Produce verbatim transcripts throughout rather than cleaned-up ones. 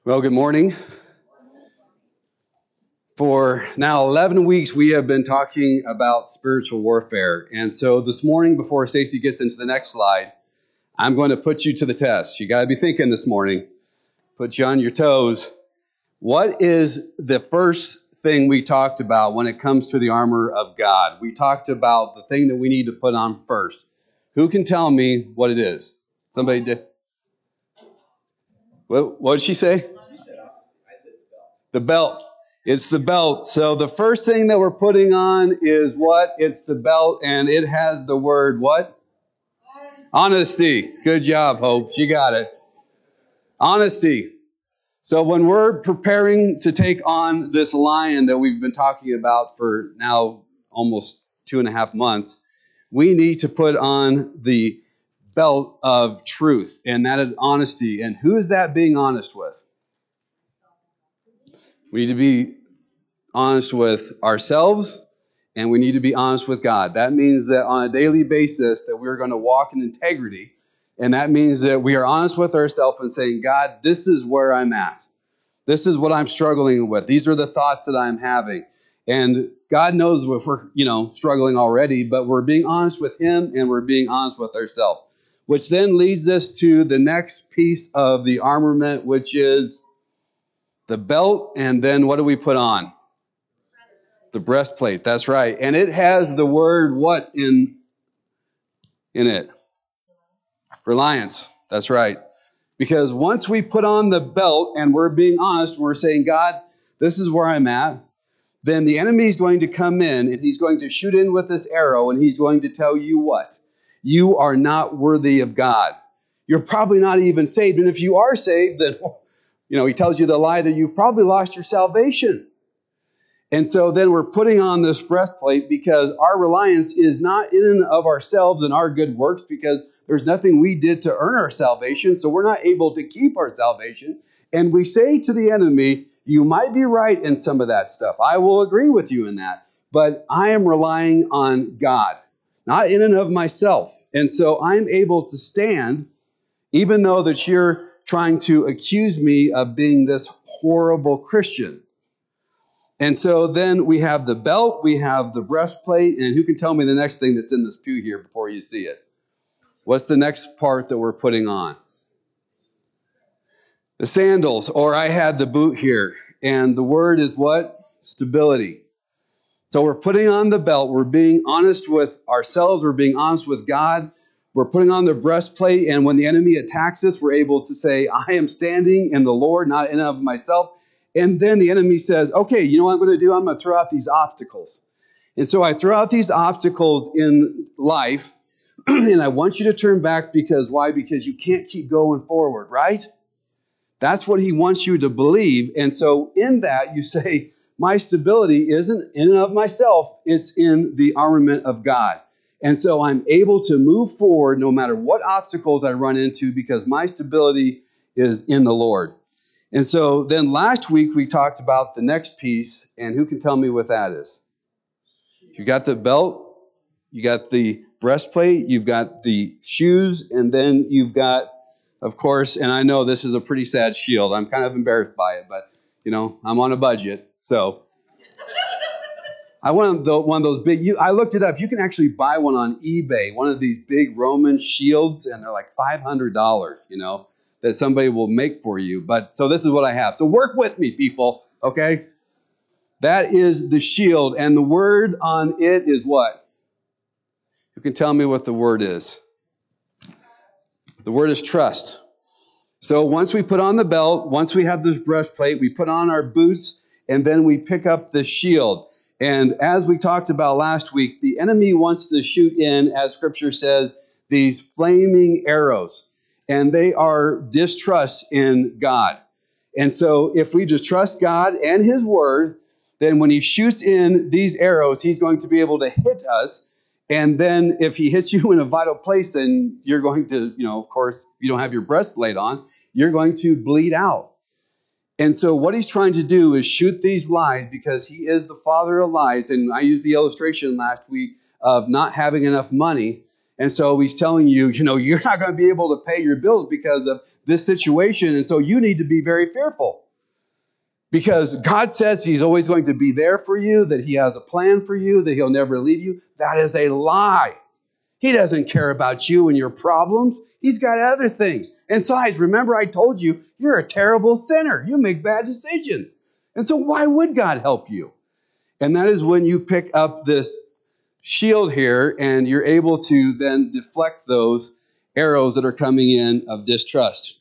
Well, good morning. For now eleven weeks, we have been talking about spiritual warfare. And so this morning, before Stacy gets into the next slide, I'm going to put you to the test. You got to be thinking this morning, put you on your toes. What is the first thing we talked about when it comes to the armor of God? We talked about the thing that we need to put on first. Who can tell me what it is? Somebody did. What, what did she say? The belt. It's the belt. So the first thing that we're putting on is what? It's the belt, and it has the word what? Honesty. Good job, Hope. She got it. Honesty. So when we're preparing to take on this lion that we've been talking about for now almost two and a half months, we need to put on the belt of truth, and that is honesty. And who is that being honest with? We need to be honest with ourselves, and we need to be honest with God. That means that on a daily basis that we're going to walk in integrity, and that means that we are honest with ourselves and saying, God, this is where I'm at. This is what I'm struggling with. These are the thoughts that I'm having. And God knows if we're, you know, struggling already, but we're being honest with Him and we're being honest with ourselves, which then leads us to the next piece of the armament, which is the belt. And then what do we put on? The breastplate, that's right. And it has the word what in, in it? Reliance, that's right. Because once we put on the belt and we're being honest, we're saying, God, this is where I'm at, then the enemy is going to come in and he's going to shoot in with this arrow and he's going to tell you what? You are not worthy of God. You're probably not even saved. And if you are saved, then, you know, he tells you the lie that you've probably lost your salvation. And so then we're putting on this breastplate because our reliance is not in and of ourselves and our good works, because there's nothing we did to earn our salvation, so we're not able to keep our salvation. And we say to the enemy, you might be right in some of that stuff. I will agree with you in that. But I am relying on God, not in and of myself. And so I'm able to stand, even though that you're trying to accuse me of being this horrible Christian. And so then we have the belt, we have the breastplate, and who can tell me the next thing that's in this pew here before you see it? What's the next part that we're putting on? The sandals, or I had the boot here. And the word is what? Stability. So we're putting on the belt, we're being honest with ourselves, we're being honest with God, we're putting on the breastplate, and when the enemy attacks us, we're able to say, I am standing in the Lord, not in and of myself. And then the enemy says, okay, you know what I'm going to do? I'm going to throw out these obstacles. And so I throw out these obstacles in life, and I want you to turn back because why? Because you can't keep going forward, right? That's what he wants you to believe. And so in that, you say, my stability isn't in and of myself, it's in the armament of God. And so I'm able to move forward no matter what obstacles I run into because my stability is in the Lord. And so then last week we talked about the next piece, and who can tell me what that is? You got the belt, you got the breastplate, you've got the shoes, and then you've got, of course, and I know this is a pretty sad shield. I'm kind of embarrassed by it, but, you know, I'm on a budget, so. I want one of those big, you, I looked it up, you can actually buy one on eBay, one of these big Roman shields, and they're like five hundred dollars, you know, that somebody will make for you. But so this is what I have. So work with me, people, okay? That is the shield, and the word on it is what? You can tell me what the word is. The word is trust. So once we put on the belt, once we have this breastplate, we put on our boots, and then we pick up the shield. And as we talked about last week, the enemy wants to shoot in, as Scripture says, these flaming arrows. And they are distrust in God. And so if we just trust God and His Word, then when He shoots in these arrows, He's going to be able to hit us. And then if He hits you in a vital place, then you're going to, you know, of course, you don't have your breastplate on, you're going to bleed out. And so what He's trying to do is shoot these lies because He is the father of lies. And I used the illustration last week of not having enough money. And so he's telling you, you know, you're not going to be able to pay your bills because of this situation. And so you need to be very fearful. Because God says he's always going to be there for you, that he has a plan for you, that he'll never leave you. That is a lie. He doesn't care about you and your problems. He's got other things. And besides, remember I told you, you're a terrible sinner. You make bad decisions. And so why would God help you? And that is when you pick up this shield here and you're able to then deflect those arrows that are coming in of distrust.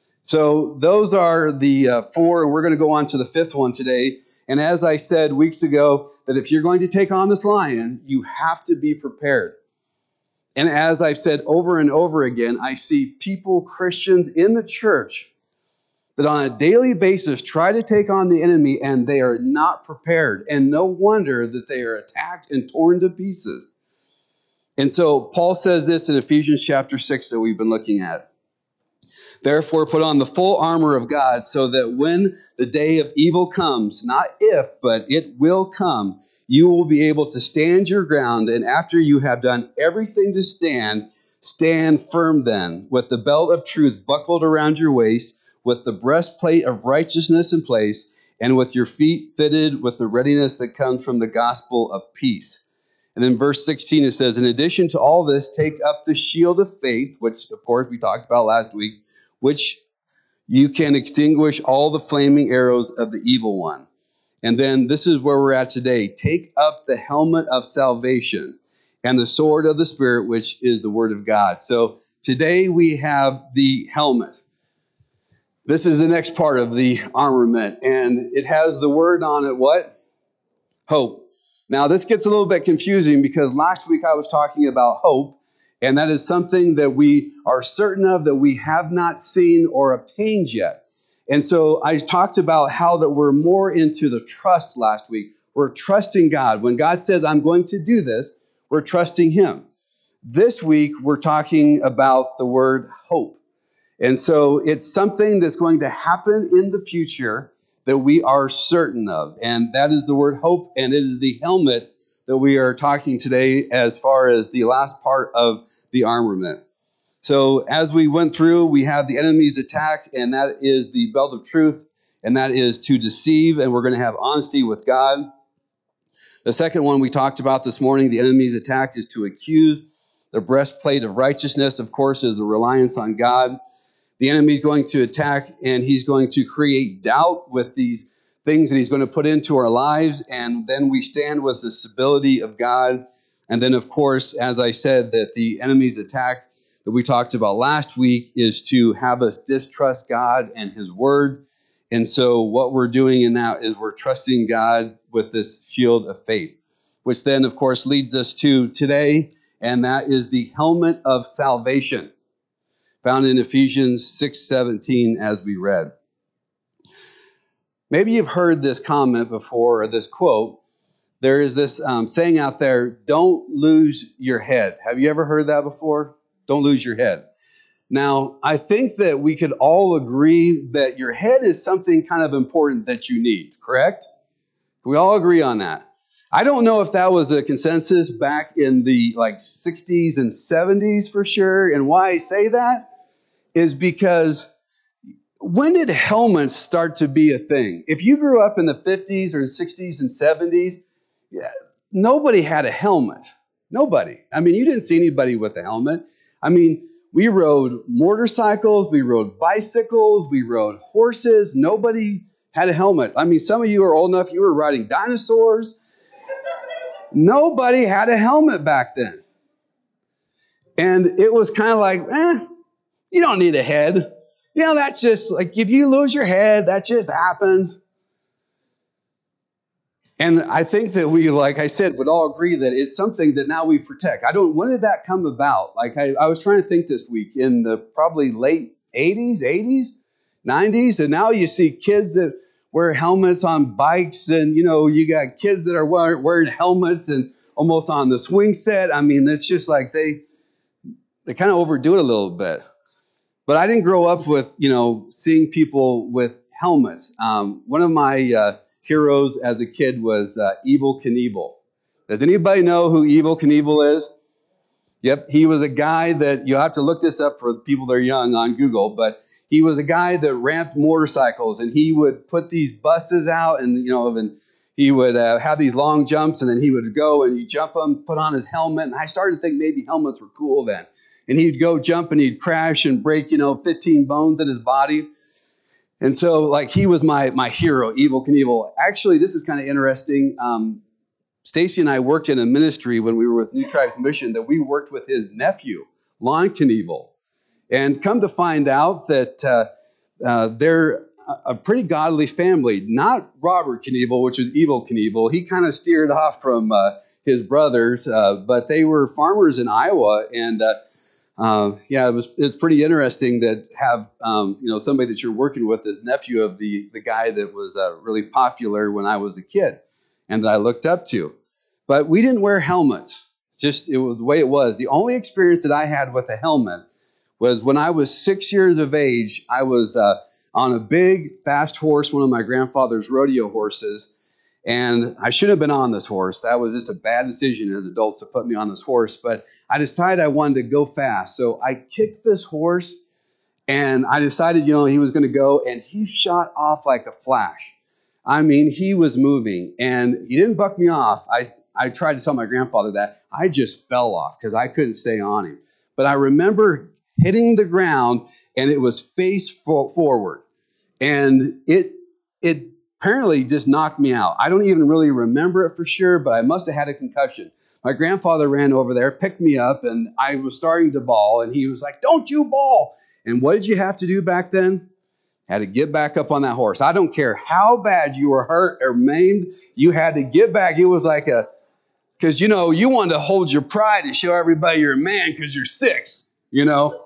So those are the uh, four, and we're going to go on to the fifth one today. And as I said weeks ago, that if you're going to take on this lion, you have to be prepared. And as I've said over and over again, I see people, Christians in the church, that on a daily basis try to take on the enemy, and they are not prepared. And no wonder that they are attacked and torn to pieces. And so Paul says this in Ephesians chapter six that we've been looking at. Therefore, put on the full armor of God so that when the day of evil comes, not if, but it will come, you will be able to stand your ground. And after you have done everything to stand, stand firm then, with the belt of truth buckled around your waist, with the breastplate of righteousness in place, and with your feet fitted with the readiness that comes from the gospel of peace. And in verse sixteen, it says, in addition to all this, take up the shield of faith, which, of course, we talked about last week, which you can extinguish all the flaming arrows of the evil one. And then this is where we're at today. Take up the helmet of salvation and the sword of the Spirit, which is the word of God. So today we have the helmet. This is the next part of the armament, and it has the word on it, what? Hope. Now this gets a little bit confusing because last week I was talking about hope. And that is something that we are certain of, that we have not seen or obtained yet. And so I talked about how that we're more into the trust last week. We're trusting God. When God says, I'm going to do this, we're trusting him. This week, we're talking about the word hope. And so it's something that's going to happen in the future that we are certain of. And that is the word hope, and it is the helmet that we are talking today as far as the last part of the armament. So as we went through, we have the enemy's attack, and that is the belt of truth, and that is to deceive, and we're going to have honesty with God. The second one we talked about this morning, the enemy's attack, is to accuse. The breastplate of righteousness, of course, is the reliance on God. The enemy's going to attack, and he's going to create doubt with these things that he's going to put into our lives, and then we stand with the stability of God. And then, of course, as I said, that the enemy's attack that we talked about last week is to have us distrust God and his word. And so what we're doing in that is we're trusting God with this shield of faith, which then, of course, leads us to today, and that is the helmet of salvation, found in Ephesians six seventeen, as we read. Maybe you've heard this comment before, or this quote. There is this um, saying out there, don't lose your head. Have you ever heard that before? Don't lose your head. Now, I think that we could all agree that your head is something kind of important that you need, correct? We all agree on that. I don't know if that was the consensus back in the like sixties and seventies for sure. And why I say that is because when did helmets start to be a thing? If you grew up in the fifties or sixties and seventies, yeah, nobody had a helmet. Nobody. I mean, you didn't see anybody with a helmet. I mean, we rode motorcycles, we rode bicycles, we rode horses. Nobody had a helmet. I mean, some of you are old enough, you were riding dinosaurs. Nobody had a helmet back then. And it was kind of like, eh, you don't need a head. You know, that's just like, if you lose your head, that just happens. And I think that we, like I said, would all agree that it's something that now we protect. I don't, when did that come about? Like I, I was trying to think this week in the probably late eighties, eighties, nineties. And now you see kids that wear helmets on bikes, and, you know, you got kids that are wearing, wearing helmets and almost on the swing set. I mean, it's just like they, they kind of overdo it a little bit. But I didn't grow up with, you know, seeing people with helmets. Um, one of my uh, heroes as a kid was uh, Evel Knievel. Does anybody know who Evel Knievel is? Yep, he was a guy that, you have to look this up for the people that are young on Google, but he was a guy that ramped motorcycles, and he would put these buses out, and you know, and he would uh, have these long jumps, and then he would go and you jump them, put on his helmet, and I started to think maybe helmets were cool then. And he'd go jump and he'd crash and break, you know, fifteen bones in his body. And so, like, he was my my hero, Evel Knievel. Actually, this is kind of interesting. Um, Stacy and I worked in a ministry when we were with New Tribes Mission that we worked with his nephew, Lon Knievel. And come to find out that uh, uh, they're a pretty godly family. Not Robert Knievel, which was Evel Knievel. He kind of steered off from uh, his brothers, uh, but they were farmers in Iowa. And uh, uh, yeah, it was it's pretty interesting that have um, you know somebody that you're working with as nephew of the the guy that was uh, really popular when I was a kid, and that I looked up to. But we didn't wear helmets. Just it was the way it was. The only experience that I had with a helmet was when I was six years of age. I was uh, on a big, fast horse, one of my grandfather's rodeo horses, and I shouldn't have been on this horse. That was just a bad decision as adults to put me on this horse, but I decided I wanted to go fast. So I kicked this horse, and I decided, you know, he was going to go, and he shot off like a flash. I mean, he was moving, and he didn't buck me off. I, I tried to tell my grandfather that. I just fell off because I couldn't stay on him. But I remember hitting the ground, and it was face forward. And it it apparently just knocked me out. I don't even really remember it for sure, but I must have had a concussion. My grandfather ran over there, picked me up, and I was starting to bawl, and he was like, "Don't you bawl." And what did you have to do back then? Had to get back up on that horse. I don't care how bad you were hurt or maimed, you had to get back. It was like a, because, you know, you wanted to hold your pride and show everybody you're a man because you're six, you know.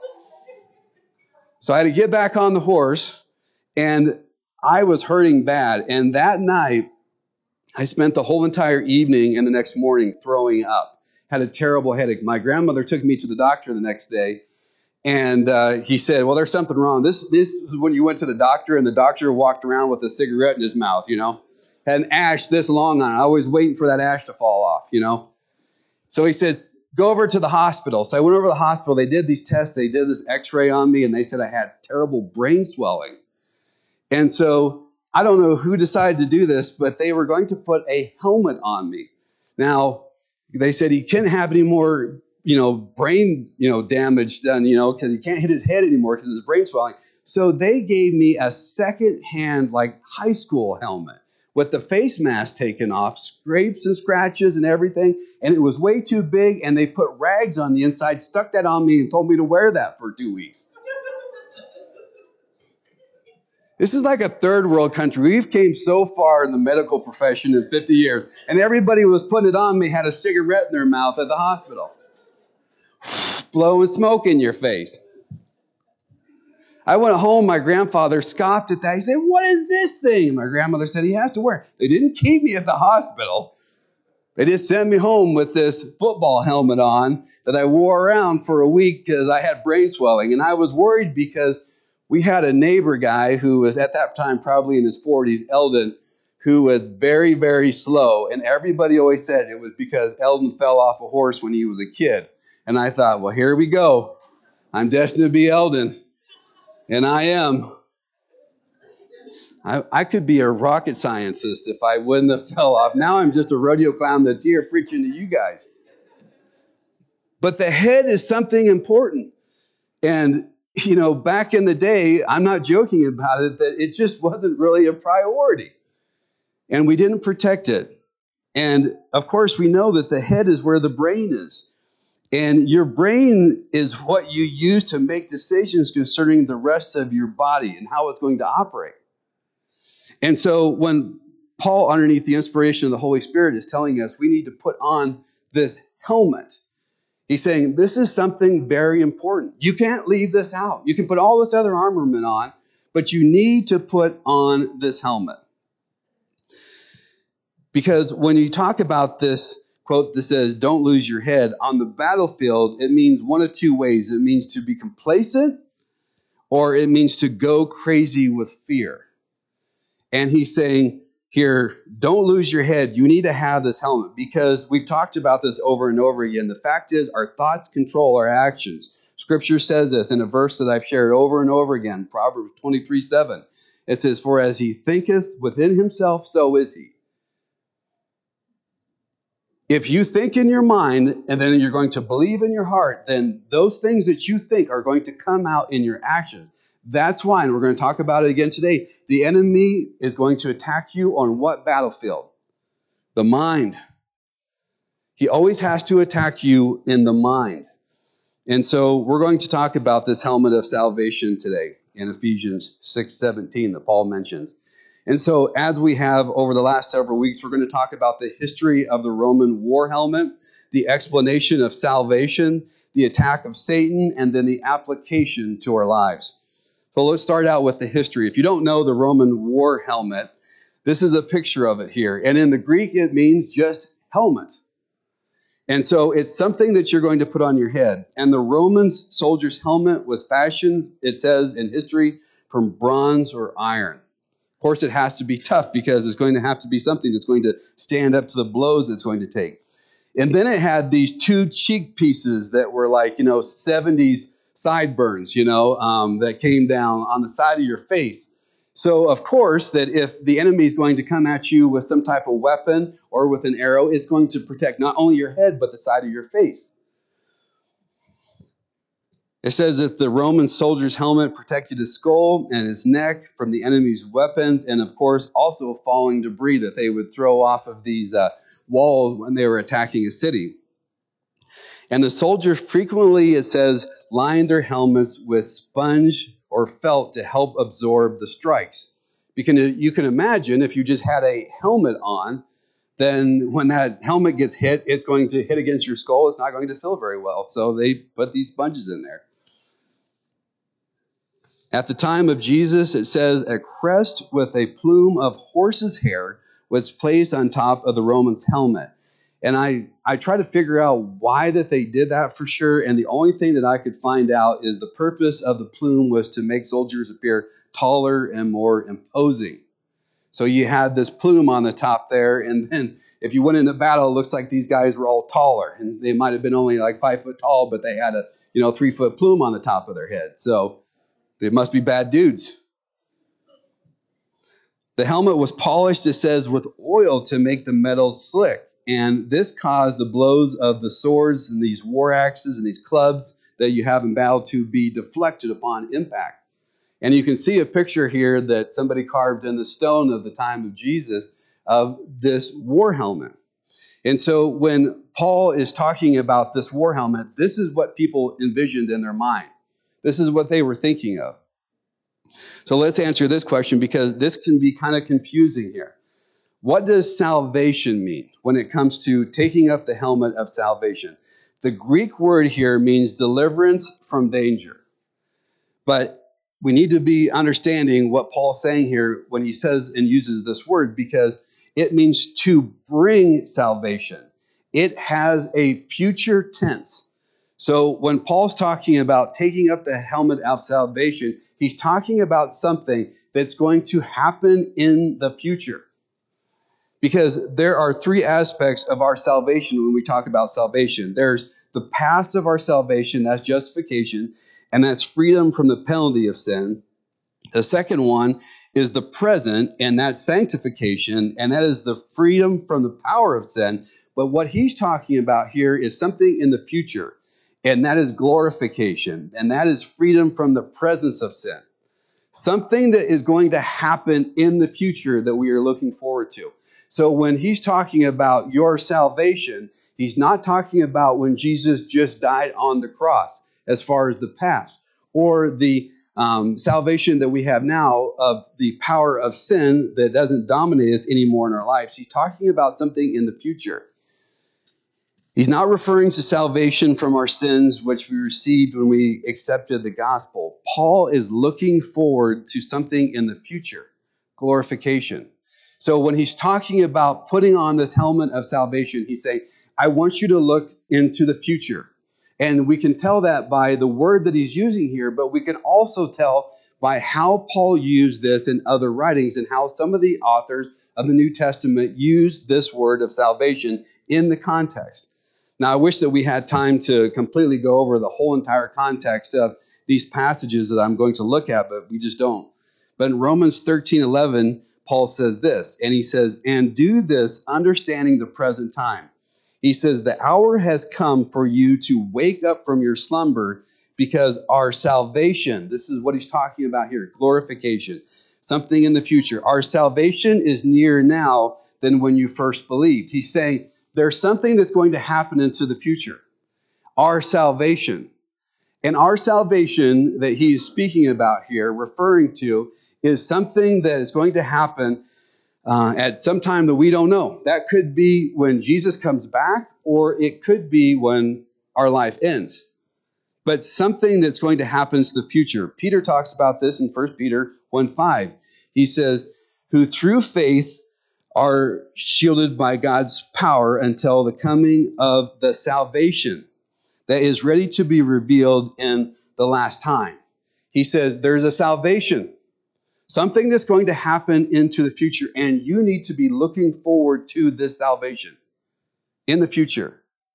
So I had to get back on the horse, and I was hurting bad. And that night, I spent the whole entire evening and the next morning throwing up. Had a terrible headache. My grandmother took me to the doctor the next day, and uh, he said, well, there's something wrong. This this is when you went to the doctor, and the doctor walked around with a cigarette in his mouth, you know. Had an ash this long on it. I was waiting for that ash to fall off, you know. So he said, go over to the hospital. So I went over to the hospital. They did these tests. They did this x-ray on me, and they said I had terrible brain swelling. And so I don't know who decided to do this, but they were going to put a helmet on me. Now, they said he couldn't have any more, you know, brain, you know, damage done, you know, because he can't hit his head anymore because of his brain swelling. So they gave me a second-hand, like, high school helmet with the face mask taken off, scrapes and scratches and everything, and it was way too big, and they put rags on the inside, stuck that on me, and told me to wear that for two weeks. This is like a third world country. We've came so far in the medical profession in fifty years, and everybody who was putting it on me had a cigarette in their mouth at the hospital. Blowing smoke in your face. I went home, my grandfather scoffed at that. He said, what is this thing? My grandmother said, he has to wear it. They didn't keep me at the hospital. They just sent me home with this football helmet on that I wore around for a week because I had brain swelling. And I was worried because we had a neighbor guy who was at that time probably in his forties, Eldon, who was very, very slow. And everybody always said it was because Eldon fell off a horse when he was a kid. And I thought, well, here we go. I'm destined to be Eldon. And I am. I, I could be a rocket scientist if I wouldn't have fell off. Now I'm just a rodeo clown that's here preaching to you guys. But the head is something important. And, you know, back in the day, I'm not joking about it, that it just wasn't really a priority. And we didn't protect it. And, of course, we know that the head is where the brain is. And your brain is what you use to make decisions concerning the rest of your body and how it's going to operate. And so when Paul, underneath the inspiration of the Holy Spirit, is telling us we need to put on this helmet, he's saying this is something very important. You can't leave this out. You can put all this other armament on, but you need to put on this helmet. Because when you talk about this quote that says, don't lose your head, on the battlefield, it means one of two ways. It means to be complacent, or it means to go crazy with fear. And he's saying, here, don't lose your head. You need to have this helmet because we've talked about this over and over again. The fact is, our thoughts control our actions. Scripture says this in a verse that I've shared over and over again, Proverbs twenty-three seven. It says, "For as he thinketh within himself, so is he." If you think in your mind and then you're going to believe in your heart, then those things that you think are going to come out in your action. That's why, and we're going to talk about it again today, the enemy is going to attack you on what battlefield? The mind. He always has to attack you in the mind. And so we're going to talk about this helmet of salvation today in Ephesians six seventeen that Paul mentions. And so as we have over the last several weeks, we're going to talk about the history of the Roman war helmet, the explanation of salvation, the attack of Satan, and then the application to our lives. So let's start out with the history. If you don't know the Roman war helmet, this is a picture of it here. And in the Greek, it means just helmet. And so it's something that you're going to put on your head. And the Romans soldier's helmet was fashioned, it says in history, from bronze or iron. Of course, it has to be tough because it's going to have to be something that's going to stand up to the blows it's going to take. And then it had these two cheek pieces that were like, you know, seventies sideburns, you know, um, that came down on the side of your face. So, of course, that if the enemy is going to come at you with some type of weapon or with an arrow, it's going to protect not only your head, but the side of your face. It says that the Roman soldier's helmet protected his skull and his neck from the enemy's weapons, and of course also falling debris that they would throw off of these uh, walls when they were attacking a city. And the soldiers frequently, it says, lined their helmets with sponge or felt to help absorb the strikes. Because you can imagine if you just had a helmet on, then when that helmet gets hit, it's going to hit against your skull. It's not going to feel very well. So they put these sponges in there. At the time of Jesus, it says, a crest with a plume of horse's hair was placed on top of the Roman's helmet. And I, I try to figure out why that they did that for sure. And the only thing that I could find out is the purpose of the plume was to make soldiers appear taller and more imposing. So you had this plume on the top there. And then if you went into battle, it looks like these guys were all taller. And they might have been only like five foot tall, but they had a, you know, three foot plume on the top of their head. So they must be bad dudes. The helmet was polished, it says, with oil to make the metal slick. And this caused the blows of the swords and these war axes and these clubs that you have in battle to be deflected upon impact. And you can see a picture here that somebody carved in the stone of the time of Jesus of this war helmet. And so when Paul is talking about this war helmet, this is what people envisioned in their mind. This is what they were thinking of. So let's answer this question because this can be kind of confusing here. What does salvation mean when it comes to taking up the helmet of salvation? The Greek word here means deliverance from danger. But we need to be understanding what Paul's saying here when he says and uses this word because it means to bring salvation. It has a future tense. So when Paul's talking about taking up the helmet of salvation, he's talking about something that's going to happen in the future. Because there are three aspects of our salvation when we talk about salvation. There's the past of our salvation, that's justification, and that's freedom from the penalty of sin. The second one is the present, and that's sanctification, and that is the freedom from the power of sin. But what he's talking about here is something in the future, and that is glorification, and that is freedom from the presence of sin. Something that is going to happen in the future that we are looking forward to. So when he's talking about your salvation, he's not talking about when Jesus just died on the cross as far as the past, or the um, salvation that we have now of the power of sin that doesn't dominate us anymore in our lives. He's talking about something in the future. He's not referring to salvation from our sins, which we received when we accepted the gospel. Paul is looking forward to something in the future, glorification. So when he's talking about putting on this helmet of salvation, he's saying, I want you to look into the future. And we can tell that by the word that he's using here, but we can also tell by how Paul used this in other writings and how some of the authors of the New Testament used this word of salvation in the context. Now, I wish that we had time to completely go over the whole entire context of these passages that I'm going to look at, but we just don't. But in Romans thirteen eleven, Paul says this, and he says, "And do this, understanding the present time." He says, "The hour has come for you to wake up from your slumber, because our salvation," this is what he's talking about here, glorification, something in the future. "Our salvation is nearer now than when you first believed." He's saying there's something that's going to happen into the future. Our salvation. And our salvation that he's speaking about here, referring to, is something that is going to happen uh, at some time that we don't know. That could be when Jesus comes back, or it could be when our life ends. But something that's going to happen to the future. Peter talks about this in First Peter one five. He says, "Who through faith are shielded by God's power until the coming of the salvation that is ready to be revealed in the last time." He says there's a salvation, something that's going to happen into the future, and you need to be looking forward to this salvation in the future.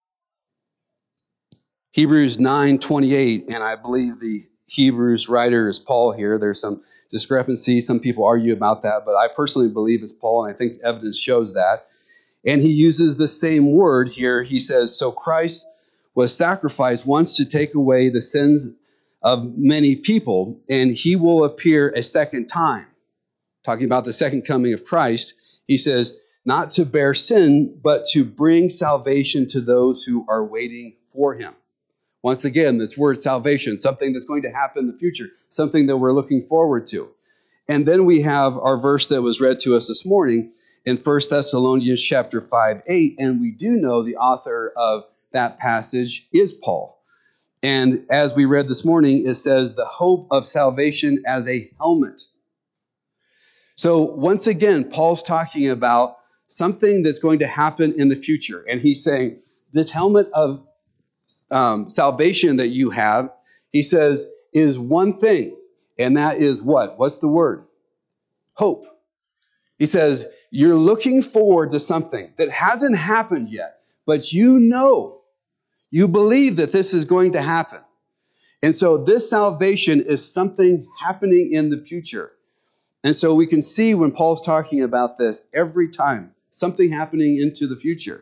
Hebrews nine twenty-eight, and I believe the Hebrews writer is Paul here. There's some discrepancy. Some people argue about that, but I personally believe it's Paul, and I think the evidence shows that. And he uses the same word here. He says, "So Christ was sacrificed once to take away the sins of many people, and he will appear a second time." Talking about the second coming of Christ, he says, "Not to bear sin, but to bring salvation to those who are waiting for him." Once again, this word salvation, something that's going to happen in the future, something that we're looking forward to. And then we have our verse that was read to us this morning in First Thessalonians chapter five, eight, and we do know the author of that passage is Paul. And as we read this morning, it says the hope of salvation as a helmet. So once again, Paul's talking about something that's going to happen in the future. And he's saying this helmet of um, salvation that you have, he says, is one thing. And that is what? What's the word? Hope. He says, you're looking forward to something that hasn't happened yet, but you know, you believe that this is going to happen. And so this salvation is something happening in the future. And so we can see when Paul's talking about this every time, something happening into the future.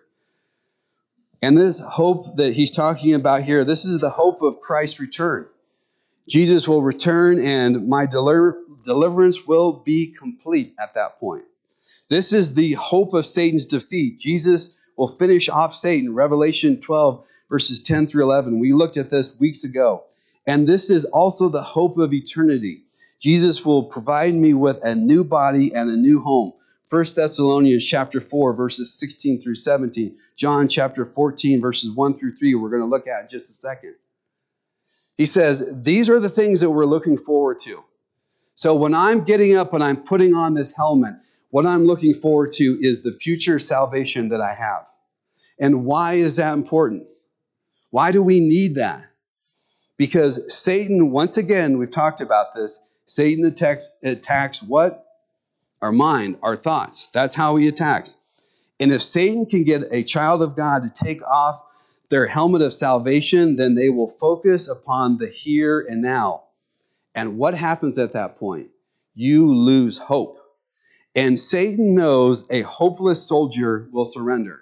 And this hope that he's talking about here, this is the hope of Christ's return. Jesus will return and my deliver- deliverance will be complete at that point. This is the hope of Satan's defeat. Jesus will finish off Satan. Revelation twelve, verses ten through eleven. We looked at this weeks ago. And this is also the hope of eternity. Jesus will provide me with a new body and a new home. First Thessalonians chapter four, verses sixteen through seventeen. John chapter fourteen, verses one through three, we're going to look at in just a second. He says, these are the things that we're looking forward to. So when I'm getting up and I'm putting on this helmet, what I'm looking forward to is the future salvation that I have. And why is that important? Why do we need that? Because Satan, once again, we've talked about this, Satan attacks, attacks what? Our mind, our thoughts. That's how he attacks. And if Satan can get a child of God to take off their helmet of salvation, then they will focus upon the here and now. And what happens at that point? You lose hope. And Satan knows a hopeless soldier will surrender.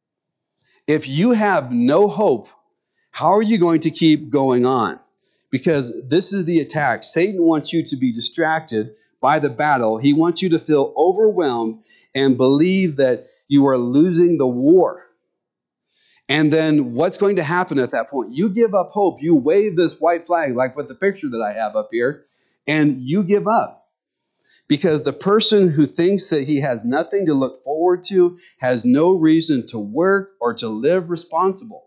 If you have no hope, how are you going to keep going on? Because this is the attack. Satan wants you to be distracted by the battle. He wants you to feel overwhelmed and believe that you are losing the war. And then what's going to happen at that point? You give up hope. You wave this white flag, like with the picture that I have up here, and you give up. Because the person who thinks that he has nothing to look forward to has no reason to work or to live responsible.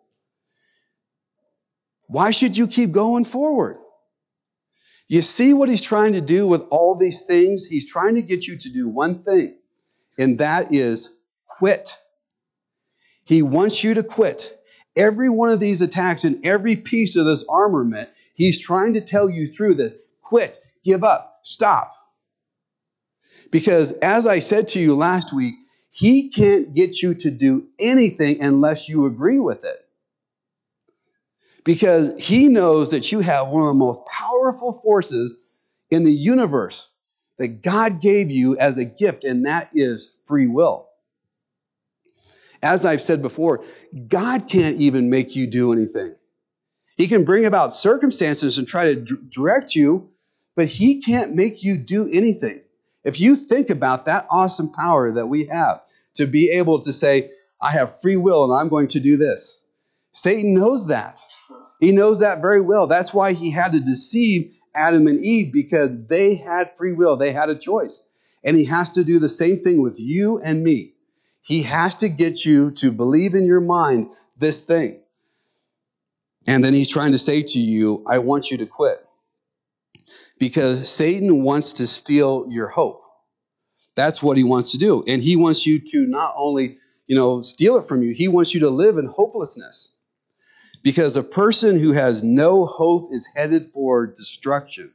Why should you keep going forward? You see what he's trying to do with all these things? He's trying to get you to do one thing, and that is quit. He wants you to quit. Every one of these attacks and every piece of this armament, he's trying to tell you through this, quit. give up, stop. Because as I said to you last week, he can't get you to do anything unless you agree with it. Because he knows that you have one of the most powerful forces in the universe that God gave you as a gift, and that is free will. As I've said before, God can't even make you do anything. He can bring about circumstances and try to d- direct you, but he can't make you do anything. If you think about that awesome power that we have to be able to say, I have free will and I'm going to do this. Satan knows that. He knows that very well. That's why he had to deceive Adam and Eve, because they had free will. They had a choice. And he has to do the same thing with you and me. He has to get you to believe in your mind this thing. And then he's trying to say to you, I want you to quit. Because Satan wants to steal your hope. That's what he wants to do. And he wants you to not only, you know, steal it from you, he wants you to live in hopelessness. Because a person who has no hope is headed for destruction.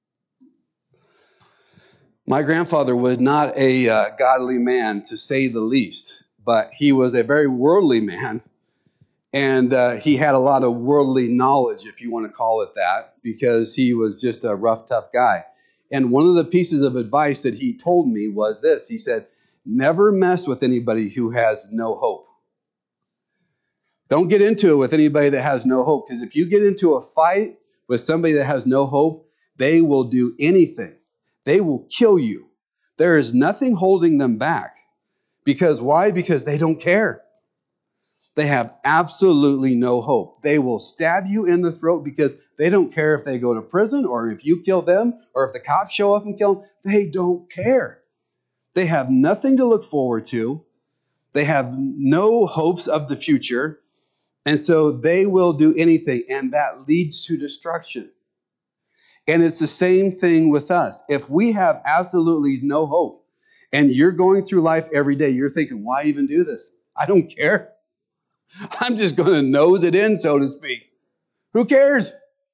My grandfather was not a uh, godly man, to say the least, but he was a very worldly man. And uh, he had a lot of worldly knowledge, if you want to call it that, because he was just a rough, tough guy. And one of the pieces of advice that he told me was this. He said, never mess with anybody who has no hope. Don't get into it with anybody that has no hope, because if you get into a fight with somebody that has no hope, they will do anything. They will kill you. There is nothing holding them back. Because why? Because they don't care. They have absolutely no hope. They will stab you in the throat because they don't care if they go to prison or if you kill them or if the cops show up and kill them. They don't care. They have nothing to look forward to. They have no hopes of the future. And so they will do anything, and that leads to destruction. And it's the same thing with us. If we have absolutely no hope, and you're going through life every day, you're thinking, why even do this? I don't care. I'm just going to nose it in, so to speak. Who cares?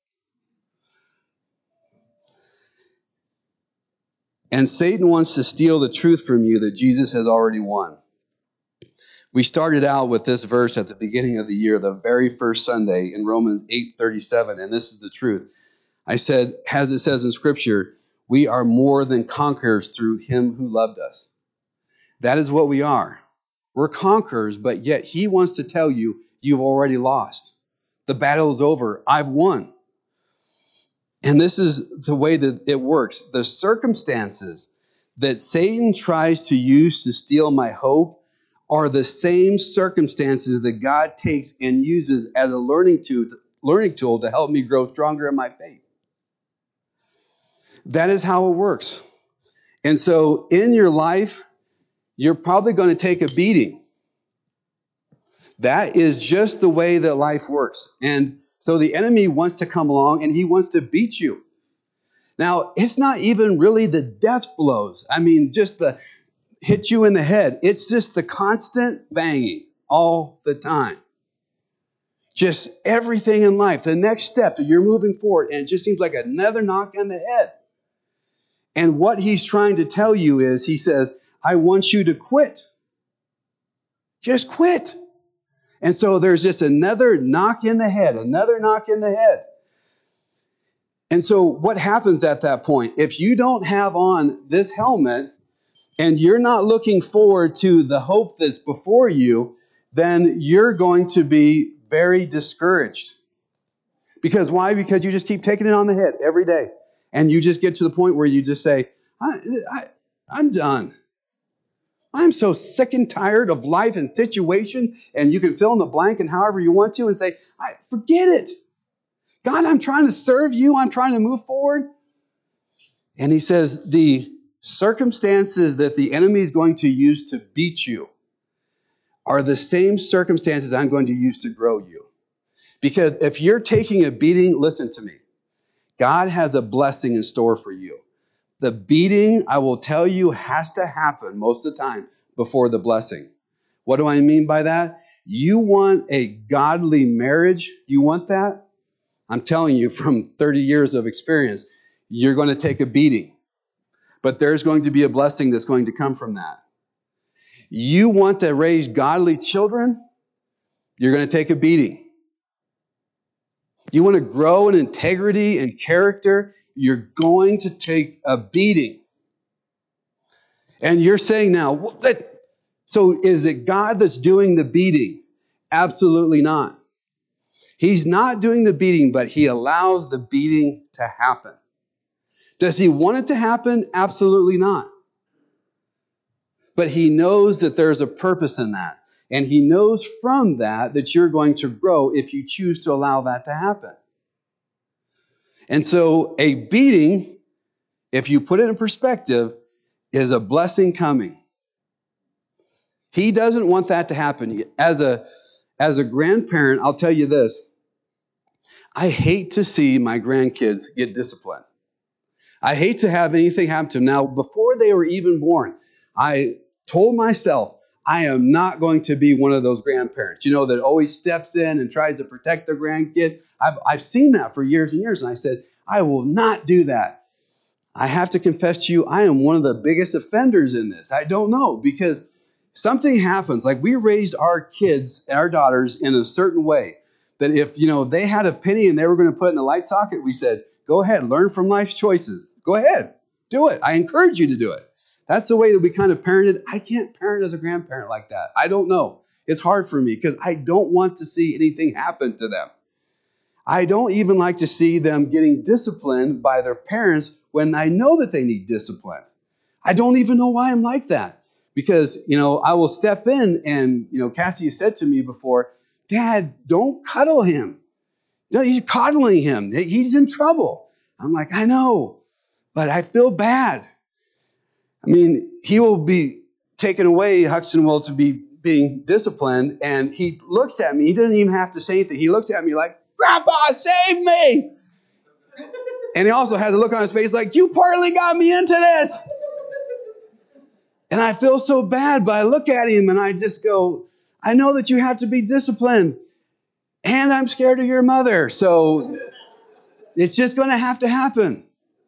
And Satan wants to steal the truth from you that Jesus has already won. We started out with this verse at the beginning of the year, the very first Sunday in Romans eight thirty-seven, and this is the truth. I said, as it says in Scripture, we are more than conquerors through him who loved us. That is what we are. We're conquerors, but yet he wants to tell you, you've already lost. The battle is over. I've won. And this is the way that it works. The circumstances that Satan tries to use to steal my hope are the same circumstances that God takes and uses as a learning tool, learning tool to help me grow stronger in my faith. That is how it works. And so in your life, you're probably going to take a beating. That is just the way that life works. And so the enemy wants to come along and he wants to beat you. Now, it's not even really the death blows. I mean, just the hit you in the head. It's just the constant banging all the time. Just everything in life. The next step that you're moving forward, and it just seems like another knock on the head. And what he's trying to tell you is, he says, I want you to quit. Just quit. And so there's just another knock in the head, another knock in the head. And so what happens at that point? If you don't have on this helmet and you're not looking forward to the hope that's before you, then you're going to be very discouraged. Because why? Because you just keep taking it on the head every day. And you just get to the point where you just say, I, I, I'm done. I'm so sick and tired of life and situation. And you can fill in the blank and however you want to and say, I, forget it. God, I'm trying to serve you. I'm trying to move forward. And he says, the circumstances that the enemy is going to use to beat you are the same circumstances I'm going to use to grow you. Because if you're taking a beating, listen to me. God has a blessing in store for you. The beating, I will tell you, has to happen most of the time before the blessing. What do I mean by that? You want a godly marriage? You want that? I'm telling you from thirty years of experience, you're going to take a beating. But there's going to be a blessing that's going to come from that. You want to raise godly children, you're going to take a beating. You want to grow in integrity and character, you're going to take a beating. And you're saying now, well, that, so is it God that's doing the beating? Absolutely not. He's not doing the beating, but he allows the beating to happen. Does he want it to happen? Absolutely not. But he knows that there's a purpose in that. And he knows from that that you're going to grow if you choose to allow that to happen. And so a beating, if you put it in perspective, is a blessing coming. He doesn't want that to happen. As a, as a grandparent, I'll tell you this. I hate to see my grandkids get disciplined. I hate to have anything happen to them. Now, before they were even born, I told myself, I am not going to be one of those grandparents, you know, that always steps in and tries to protect their grandkid. I've, I've seen that for years and years. And I said, I will not do that. I have to confess to you, I am one of the biggest offenders in this. I don't know, because something happens. Like, we raised our kids, our daughters, in a certain way that if, you know, they had a penny and they were going to put it in the light socket, we said, go ahead, learn from life's choices. Go ahead, do it. I encourage you to do it. That's the way that we kind of parented. I can't parent as a grandparent like that. I don't know. It's hard for me because I don't want to see anything happen to them. I don't even like to see them getting disciplined by their parents when I know that they need discipline. I don't even know why I'm like that. Because, you know, I will step in and, you know, Cassie said to me before, Dad, don't cuddle him. You're coddling him. He's in trouble. I'm like, I know, but I feel bad. I mean, he will be taken away, Huxton will, to be being disciplined, and he looks at me. He doesn't even have to say anything. He looks at me like, Grandpa, save me! And he also has a look on his face like, you partly got me into this. And I feel so bad, but I look at him and I just go, I know that you have to be disciplined, and I'm scared of your mother, so it's just going to have to happen.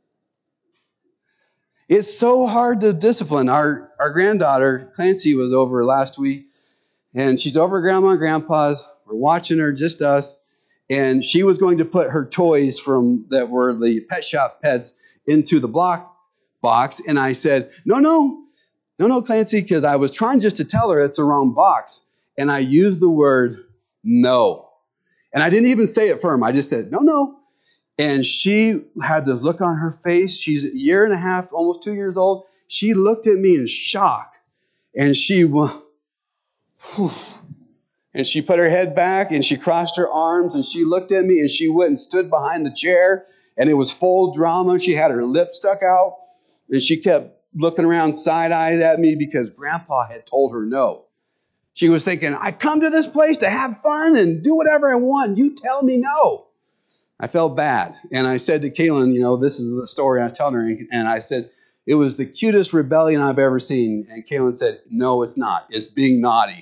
It's so hard to discipline. Our, our granddaughter, Clancy, was over last week, and she's over at Grandma and Grandpa's. We're watching her, just us, and she was going to put her toys from that were the pet shop pets into the block box, and I said, no, no, no, no, Clancy, because I was trying just to tell her it's the wrong box, and I used the word no. And I didn't even say it firm. I just said, no, no. And she had this look on her face. She's a year and a half, almost two years old. She looked at me in shock. And she, whew, and she put her head back and she crossed her arms and she looked at me and she went and stood behind the chair. And it was full drama. She had her lip stuck out and she kept looking around side-eyed at me because Grandpa had told her no. She was thinking, I come to this place to have fun and do whatever I want. You tell me no. I felt bad. And I said to Kaylin, you know, this is the story I was telling her. And I said, it was the cutest rebellion I've ever seen. And Kaylin said, no, it's not. It's being naughty.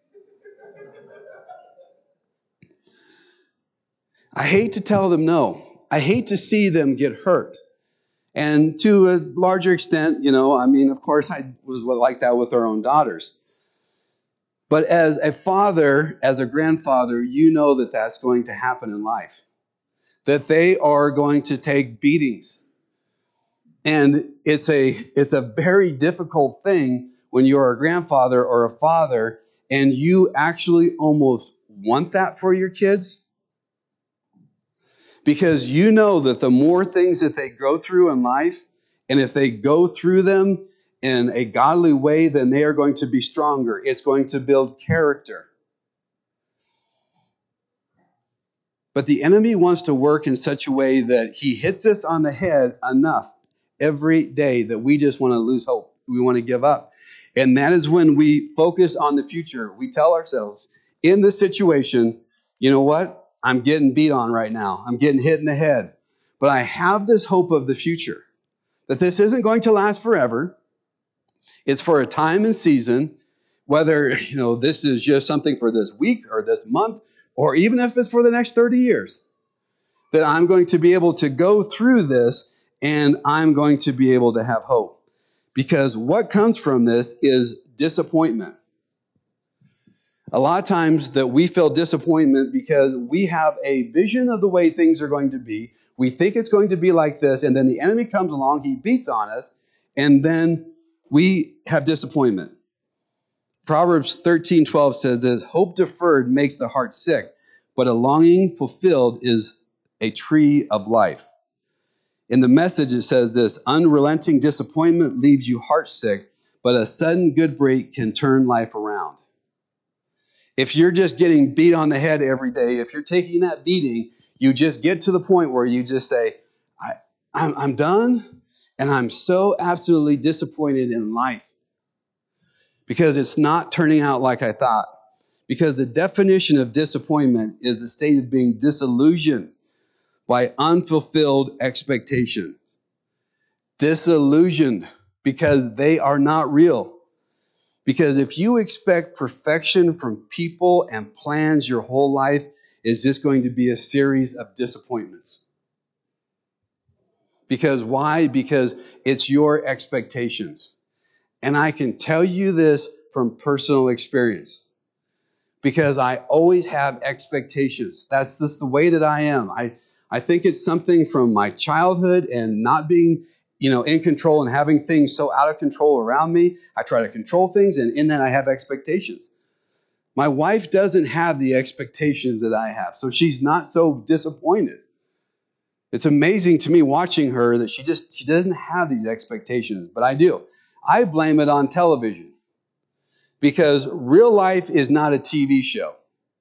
I hate to tell them no. I hate to see them get hurt. And to a larger extent, you know, I mean, of course, I was like that with our own daughters. But as a father, as a grandfather, you know that that's going to happen in life. That they are going to take beatings. And it's a, it's a very difficult thing when you're a grandfather or a father and you actually almost want that for your kids. Because you know that the more things that they go through in life, and if they go through them in a godly way, then they are going to be stronger. It's going to build character. But the enemy wants to work in such a way that he hits us on the head enough every day that we just want to lose hope. We want to give up. And that is when we focus on the future. We tell ourselves, in this situation, you know what? I'm getting beat on right now. I'm getting hit in the head. But I have this hope of the future, that this isn't going to last forever. It's for a time and season, whether, you know, this is just something for this week or this month, or even if it's for the next thirty years, that I'm going to be able to go through this and I'm going to be able to have hope. Because what comes from this is disappointment. A lot of times that we feel disappointment because we have a vision of the way things are going to be. We think it's going to be like this, and then the enemy comes along, he beats on us, and then we have disappointment. Proverbs thirteen twelve says this, hope deferred makes the heart sick, but a longing fulfilled is a tree of life. In the Message, it says this, unrelenting disappointment leaves you heartsick, but a sudden good break can turn life around. If you're just getting beat on the head every day, if you're taking that beating, you just get to the point where you just say, I, I'm, I'm done, and I'm so absolutely disappointed in life because it's not turning out like I thought. Because the definition of disappointment is the state of being disillusioned by unfulfilled expectation. Disillusioned because they are not real. Because if you expect perfection from people and plans your whole life, it's just going to be a series of disappointments. Because why? Because it's your expectations. And I can tell you this from personal experience. Because I always have expectations. That's just the way that I am. I, I think it's something from my childhood and not being, you know, in control and having things so out of control around me. I try to control things, and in that I have expectations. My wife doesn't have the expectations that I have, so she's not so disappointed. It's amazing to me watching her that she just she doesn't have these expectations, but I do. I blame it on television because real life is not a T V show.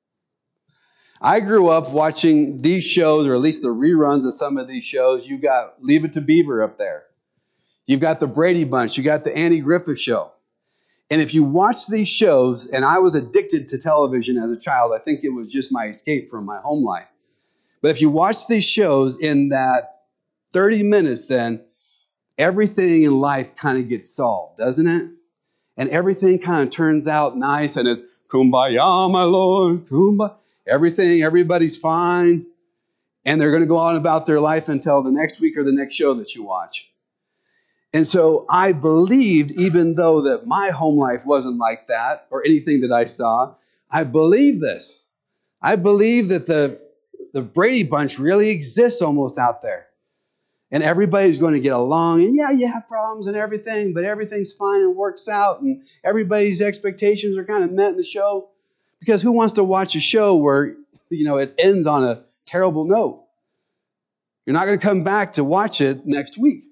I grew up watching these shows, or at least the reruns of some of these shows. You got Leave It to Beaver up there. You've got the Brady Bunch. You got the Andy Griffith Show. And if you watch these shows, and I was addicted to television as a child, I think it was just my escape from my home life. But if you watch these shows in that thirty minutes, then everything in life kind of gets solved, doesn't it? And everything kind of turns out nice, and it's kumbaya, my Lord, kumbaya. Everything, everybody's fine. And they're going to go on about their life until the next week or the next show that you watch. And so I believed, even though that my home life wasn't like that or anything that I saw, I believe this. I believe that the, the Brady Bunch really exists almost out there. And everybody's going to get along. And yeah, you have problems and everything, but everything's fine and works out. And everybody's expectations are kind of met in the show. Because who wants to watch a show where, you know, it ends on a terrible note? You're not going to come back to watch it next week.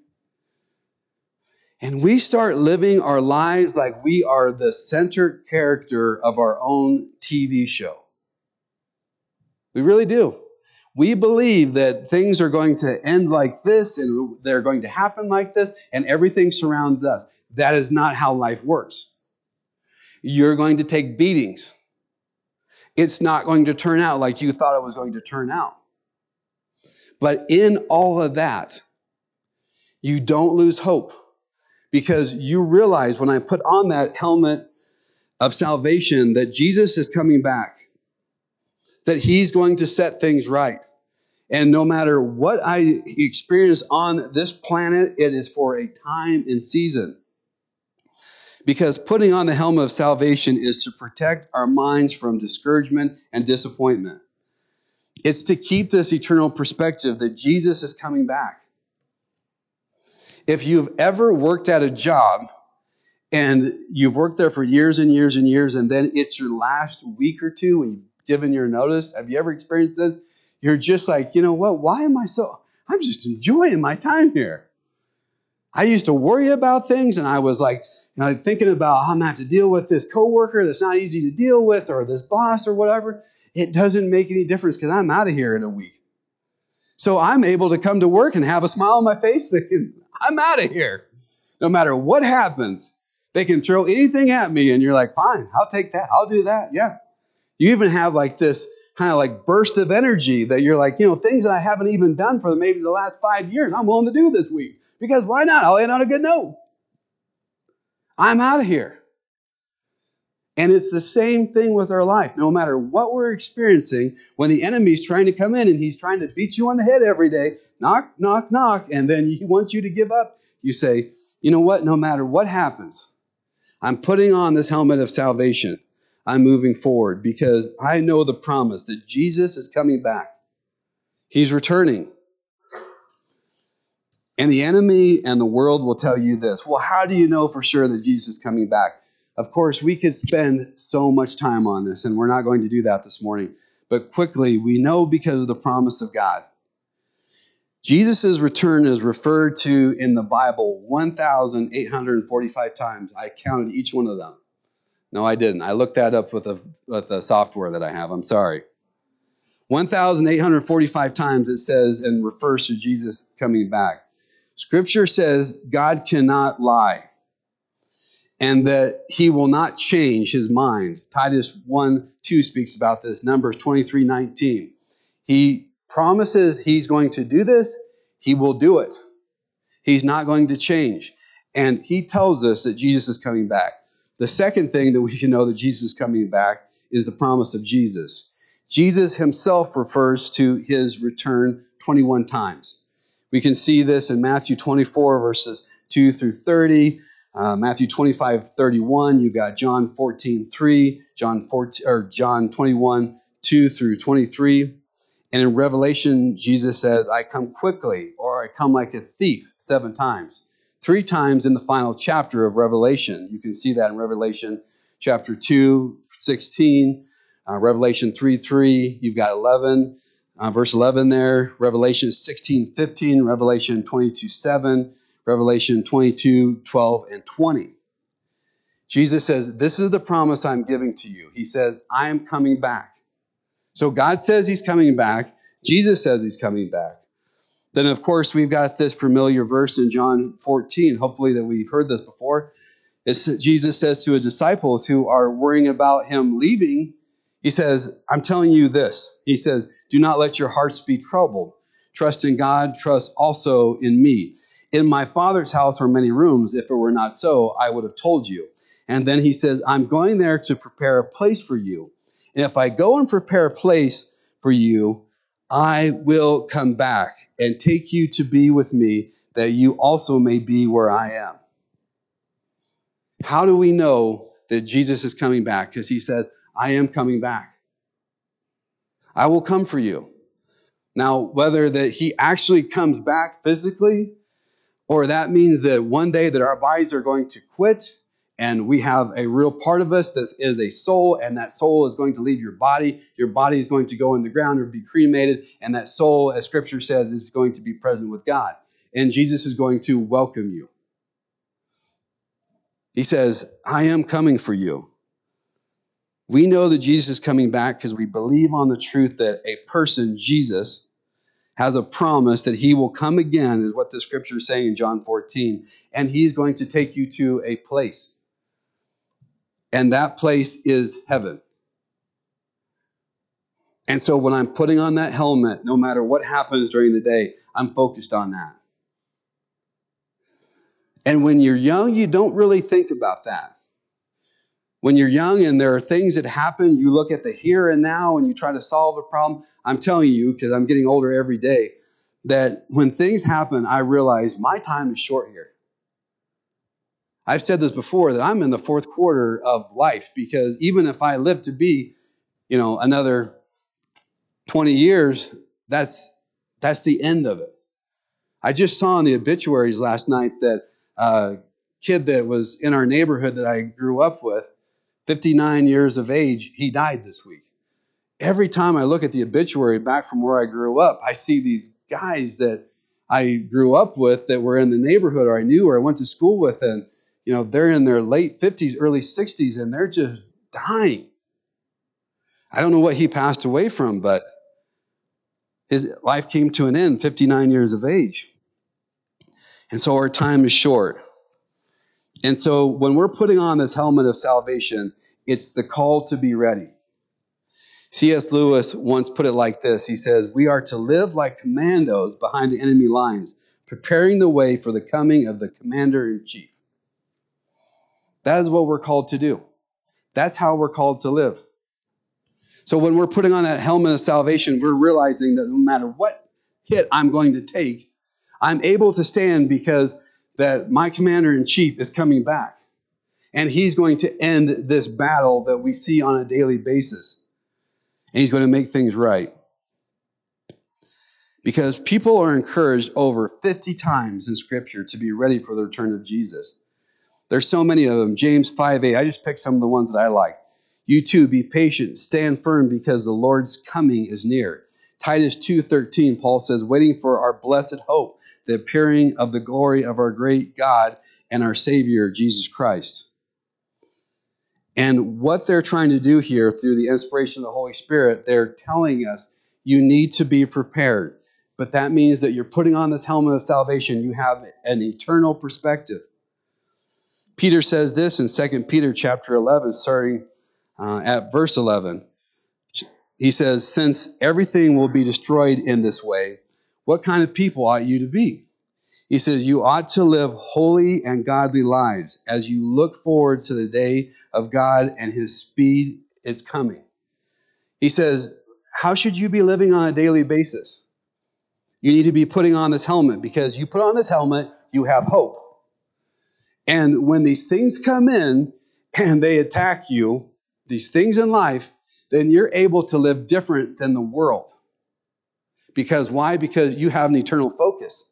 And we start living our lives like we are the center character of our own T V show. We really do. We believe that things are going to end like this and they're going to happen like this and everything surrounds us. That is not how life works. You're going to take beatings. It's not going to turn out like you thought it was going to turn out. But in all of that, you don't lose hope. Because you realize when I put on that helmet of salvation that Jesus is coming back. That he's going to set things right. And no matter what I experience on this planet, it is for a time and season. Because putting on the helmet of salvation is to protect our minds from discouragement and disappointment. It's to keep this eternal perspective that Jesus is coming back. If you've ever worked at a job and you've worked there for years and years and years, and then it's your last week or two when you've given your notice, have you ever experienced this? You're just like, you know what? Why am I so... I'm just enjoying my time here. I used to worry about things, and I was like, you know, thinking about how I'm going to have to deal with this coworker that's not easy to deal with, or this boss or whatever. It doesn't make any difference because I'm out of here in a week. So I'm able to come to work and have a smile on my face thinking, I'm out of here. No matter what happens, they can throw anything at me, and you're like, fine, I'll take that. I'll do that. Yeah. You even have like this kind of like burst of energy that you're like, you know, things that I haven't even done for maybe the last five years, I'm willing to do this week. Because why not? I'll end on a good note. I'm out of here. And it's the same thing with our life. No matter what we're experiencing, when the enemy's trying to come in and he's trying to beat you on the head every day, knock, knock, knock, and then he wants you to give up, you say, you know what? No matter what happens, I'm putting on this helmet of salvation. I'm moving forward because I know the promise that Jesus is coming back. He's returning. And the enemy and the world will tell you this. Well, how do you know for sure that Jesus is coming back? Of course, we could spend so much time on this, and we're not going to do that this morning. But quickly, we know because of the promise of God. Jesus' return is referred to in the Bible one thousand eight hundred forty-five times. I counted each one of them. No, I didn't. I looked that up with the with the software that I have. I'm sorry. one thousand eight hundred forty-five times it says and refers to Jesus coming back. Scripture says God cannot lie and that he will not change his mind. Titus one two speaks about this. Numbers twenty-three nineteen. He promises he's going to do this. He will do it. He's not going to change. And he tells us that Jesus is coming back. The second thing that we can know that Jesus is coming back is the promise of Jesus. Jesus himself refers to his return twenty-one times. We can see this in Matthew twenty-four, verses two through thirty, uh, Matthew twenty-five, thirty-one. You've got John fourteen, three, John fourteen, or John twenty-one, two through twenty-three. And in Revelation, Jesus says, I come quickly, or I come like a thief, seven times. Three times in the final chapter of Revelation. You can see that in Revelation chapter two, sixteen, uh, Revelation three, three. You've got eleven, uh, verse eleven there. Revelation sixteen, fifteen, Revelation twenty-two, seven, Revelation twenty-two, twelve, and twenty. Jesus says, this is the promise I'm giving to you. He says, I am coming back. So God says he's coming back. Jesus says he's coming back. Then, of course, we've got this familiar verse in John fourteen. Hopefully that we've heard this before. It's, Jesus says to his disciples who are worrying about him leaving, he says, I'm telling you this. He says, do not let your hearts be troubled. Trust in God. Trust also in me. In my Father's house are many rooms. If it were not so, I would have told you. And then he says, I'm going there to prepare a place for you. And if I go and prepare a place for you, I will come back and take you to be with me, that you also may be where I am. How do we know that Jesus is coming back? Because he says, I am coming back. I will come for you. Now, whether that he actually comes back physically, or that means that one day that our bodies are going to quit, and we have a real part of us that is a soul, and that soul is going to leave your body. Your body is going to go in the ground or be cremated, and that soul, as Scripture says, is going to be present with God. And Jesus is going to welcome you. He says, I am coming for you. We know that Jesus is coming back because we believe on the truth that a person, Jesus, has a promise that he will come again, is what the Scripture is saying in John fourteen, and he's going to take you to a place. And that place is heaven. And so when I'm putting on that helmet, no matter what happens during the day, I'm focused on that. And when you're young, you don't really think about that. When you're young and there are things that happen, you look at the here and now and you try to solve a problem. I'm telling you, because I'm getting older every day, that when things happen, I realize my time is short here. I've said this before, that I'm in the fourth quarter of life, because even if I live to be, you know, another twenty years, that's that's the end of it. I just saw in the obituaries last night that a kid that was in our neighborhood that I grew up with, fifty-nine years of age, he died this week. Every time I look at the obituary back from where I grew up, I see these guys that I grew up with that were in the neighborhood or I knew or I went to school with, and you know, they're in their late fifties, early sixties, and they're just dying. I don't know what he passed away from, but his life came to an end, fifty-nine years of age. And so our time is short. And so when we're putting on this helmet of salvation, it's the call to be ready. C S Lewis once put it like this. He says, we are to live like commandos behind the enemy lines, preparing the way for the coming of the commander-in-chief. That is what we're called to do. That's how we're called to live. So when we're putting on that helmet of salvation, we're realizing that no matter what hit I'm going to take, I'm able to stand because that my commander-in-chief is coming back. And he's going to end this battle that we see on a daily basis. And he's going to make things right. Because people are encouraged over fifty times in Scripture to be ready for the return of Jesus. There's so many of them. James five eight, I just picked some of the ones that I like. You too, be patient, stand firm because the Lord's coming is near. Titus two thirteen, Paul says, waiting for our blessed hope, the appearing of the glory of our great God and our Savior, Jesus Christ. And what they're trying to do here through the inspiration of the Holy Spirit, they're telling us you need to be prepared. But that means that you're putting on this helmet of salvation. You have an eternal perspective. Peter says this in Second Peter chapter eleven, starting uh, at verse eleven. He says, since everything will be destroyed in this way, what kind of people ought you to be? He says, you ought to live holy and godly lives as you look forward to the day of God and his speed is coming. He says, how should you be living on a daily basis? You need to be putting on this helmet because you put on this helmet, you have hope. And when these things come in and they attack you, these things in life, then you're able to live different than the world. Because why? Because you have an eternal focus.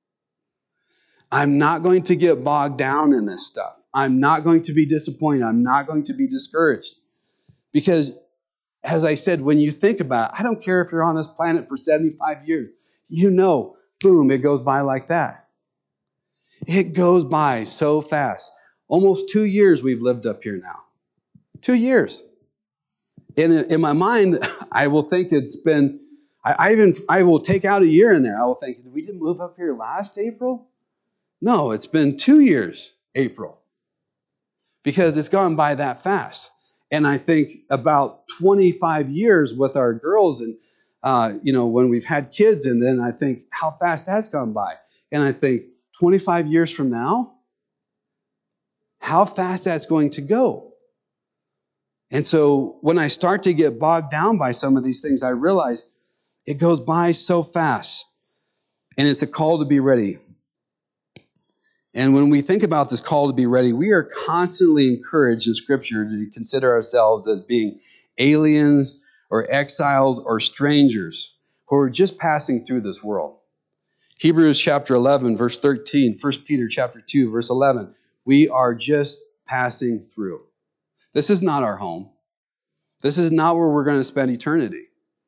I'm not going to get bogged down in this stuff. I'm not going to be disappointed. I'm not going to be discouraged. Because, as I said, when you think about it, I don't care if you're on this planet for seventy-five years. You know, boom, it goes by like that. It goes by so fast. Almost two years we've lived up here now. Two years. In, in my mind, I will think it's been, I, I even, I will take out a year in there. I will think, did we just move up here last April? No, it's been two years, April. Because it's gone by that fast. And I think about twenty-five years with our girls and, uh, you know, when we've had kids, and then I think how fast that's gone by. And I think twenty-five years from now, how fast that's going to go. And so when I start to get bogged down by some of these things, I realize it goes by so fast. And it's a call to be ready. And when we think about this call to be ready, we are constantly encouraged in Scripture to consider ourselves as being aliens or exiles or strangers who are just passing through this world. Hebrews chapter eleven, verse thirteen, First Peter chapter two, verse eleven. We are just passing through. This is not our home. This is not where we're going to spend eternity.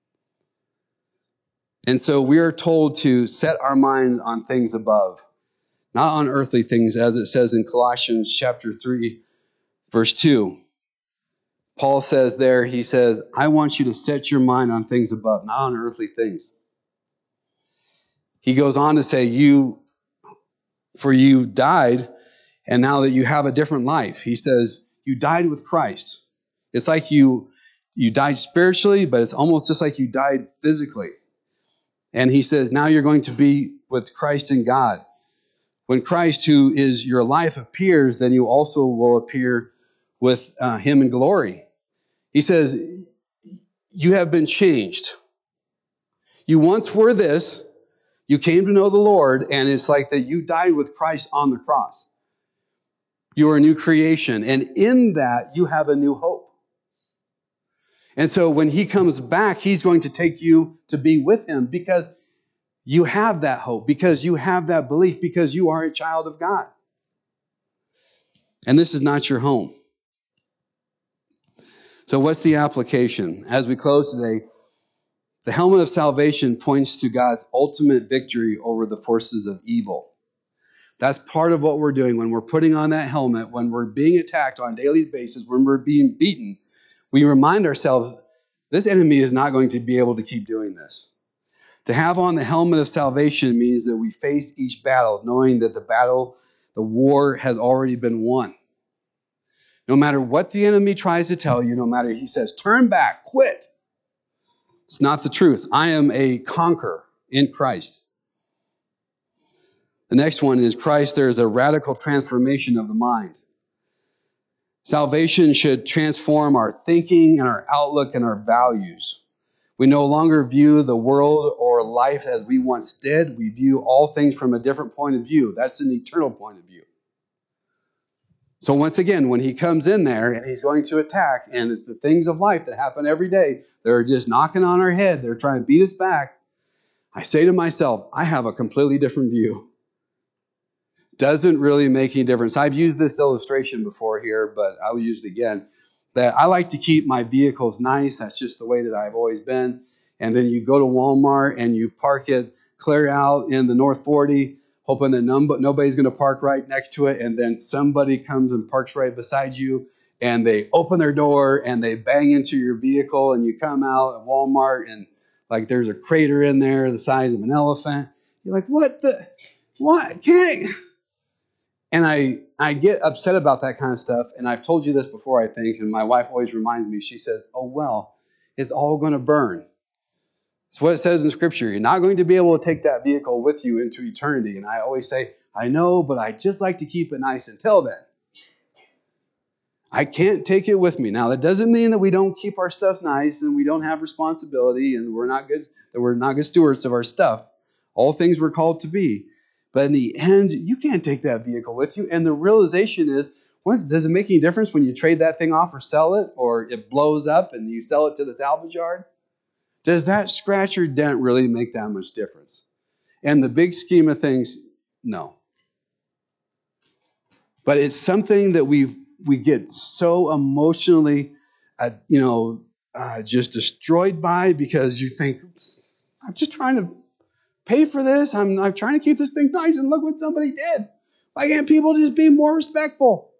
And so we are told to set our mind on things above, not on earthly things, as it says in Colossians chapter three, verse two. Paul says there, he says, I want you to set your mind on things above, not on earthly things. He goes on to say, you, for you died, and now that you have a different life. He says, you died with Christ. It's like you, you died spiritually, but it's almost just like you died physically. And he says, now you're going to be with Christ in God. When Christ, who is your life, appears, then you also will appear with uh, him in glory. He says, you have been changed. You once were this. You came to know the Lord, and it's like that you died with Christ on the cross. You are a new creation, and in that, you have a new hope. And so when he comes back, he's going to take you to be with him because you have that hope, because you have that belief, because you are a child of God. And this is not your home. So what's the application? As we close today, the helmet of salvation points to God's ultimate victory over the forces of evil. That's part of what we're doing when we're putting on that helmet, when we're being attacked on a daily basis, when we're being beaten. We remind ourselves, this enemy is not going to be able to keep doing this. To have on the helmet of salvation means that we face each battle, knowing that the battle, the war has already been won. No matter what the enemy tries to tell you, no matter he says, turn back, quit. It's not the truth. I am a conqueror in Christ. The next one is Christ. There is a radical transformation of the mind. Salvation should transform our thinking and our outlook and our values. We no longer view the world or life as we once did. We view all things from a different point of view. That's an eternal point of view. So once again, when he comes in there and he's going to attack, and it's the things of life that happen every day, they're just knocking on our head, they're trying to beat us back, I say to myself, I have a completely different view. Doesn't really make any difference. I've used this illustration before here, but I'll use it again. That I like to keep my vehicles nice. That's just the way that I've always been. And then you go to Walmart and you park it clear out in the North forty, hoping that nobody's going to park right next to it. And then somebody comes and parks right beside you, and they open their door and they bang into your vehicle, and you come out at Walmart and like there's a crater in there the size of an elephant. You're like, what the, what, can't I? And I, I get upset about that kind of stuff. And I've told you this before, I think, and my wife always reminds me. She says, oh, well, it's all going to burn. It's what it says in Scripture. You're not going to be able to take that vehicle with you into eternity. And I always say, I know, but I just like to keep it nice until then. I can't take it with me. Now, that doesn't mean that we don't keep our stuff nice and we don't have responsibility and we're not good, that we're not good stewards of our stuff. All things we're called to be. But in the end, you can't take that vehicle with you. And the realization is, once, does it make any difference when you trade that thing off or sell it, or it blows up and you sell it to the salvage yard? Does that scratch or dent really make that much difference? In the big scheme of things, no. But it's something that we we get so emotionally, uh, you know, uh, just destroyed by, because you think, I'm just trying to pay for this. I'm, I'm trying to keep this thing nice, and look what somebody did. Why can't people just be more respectful?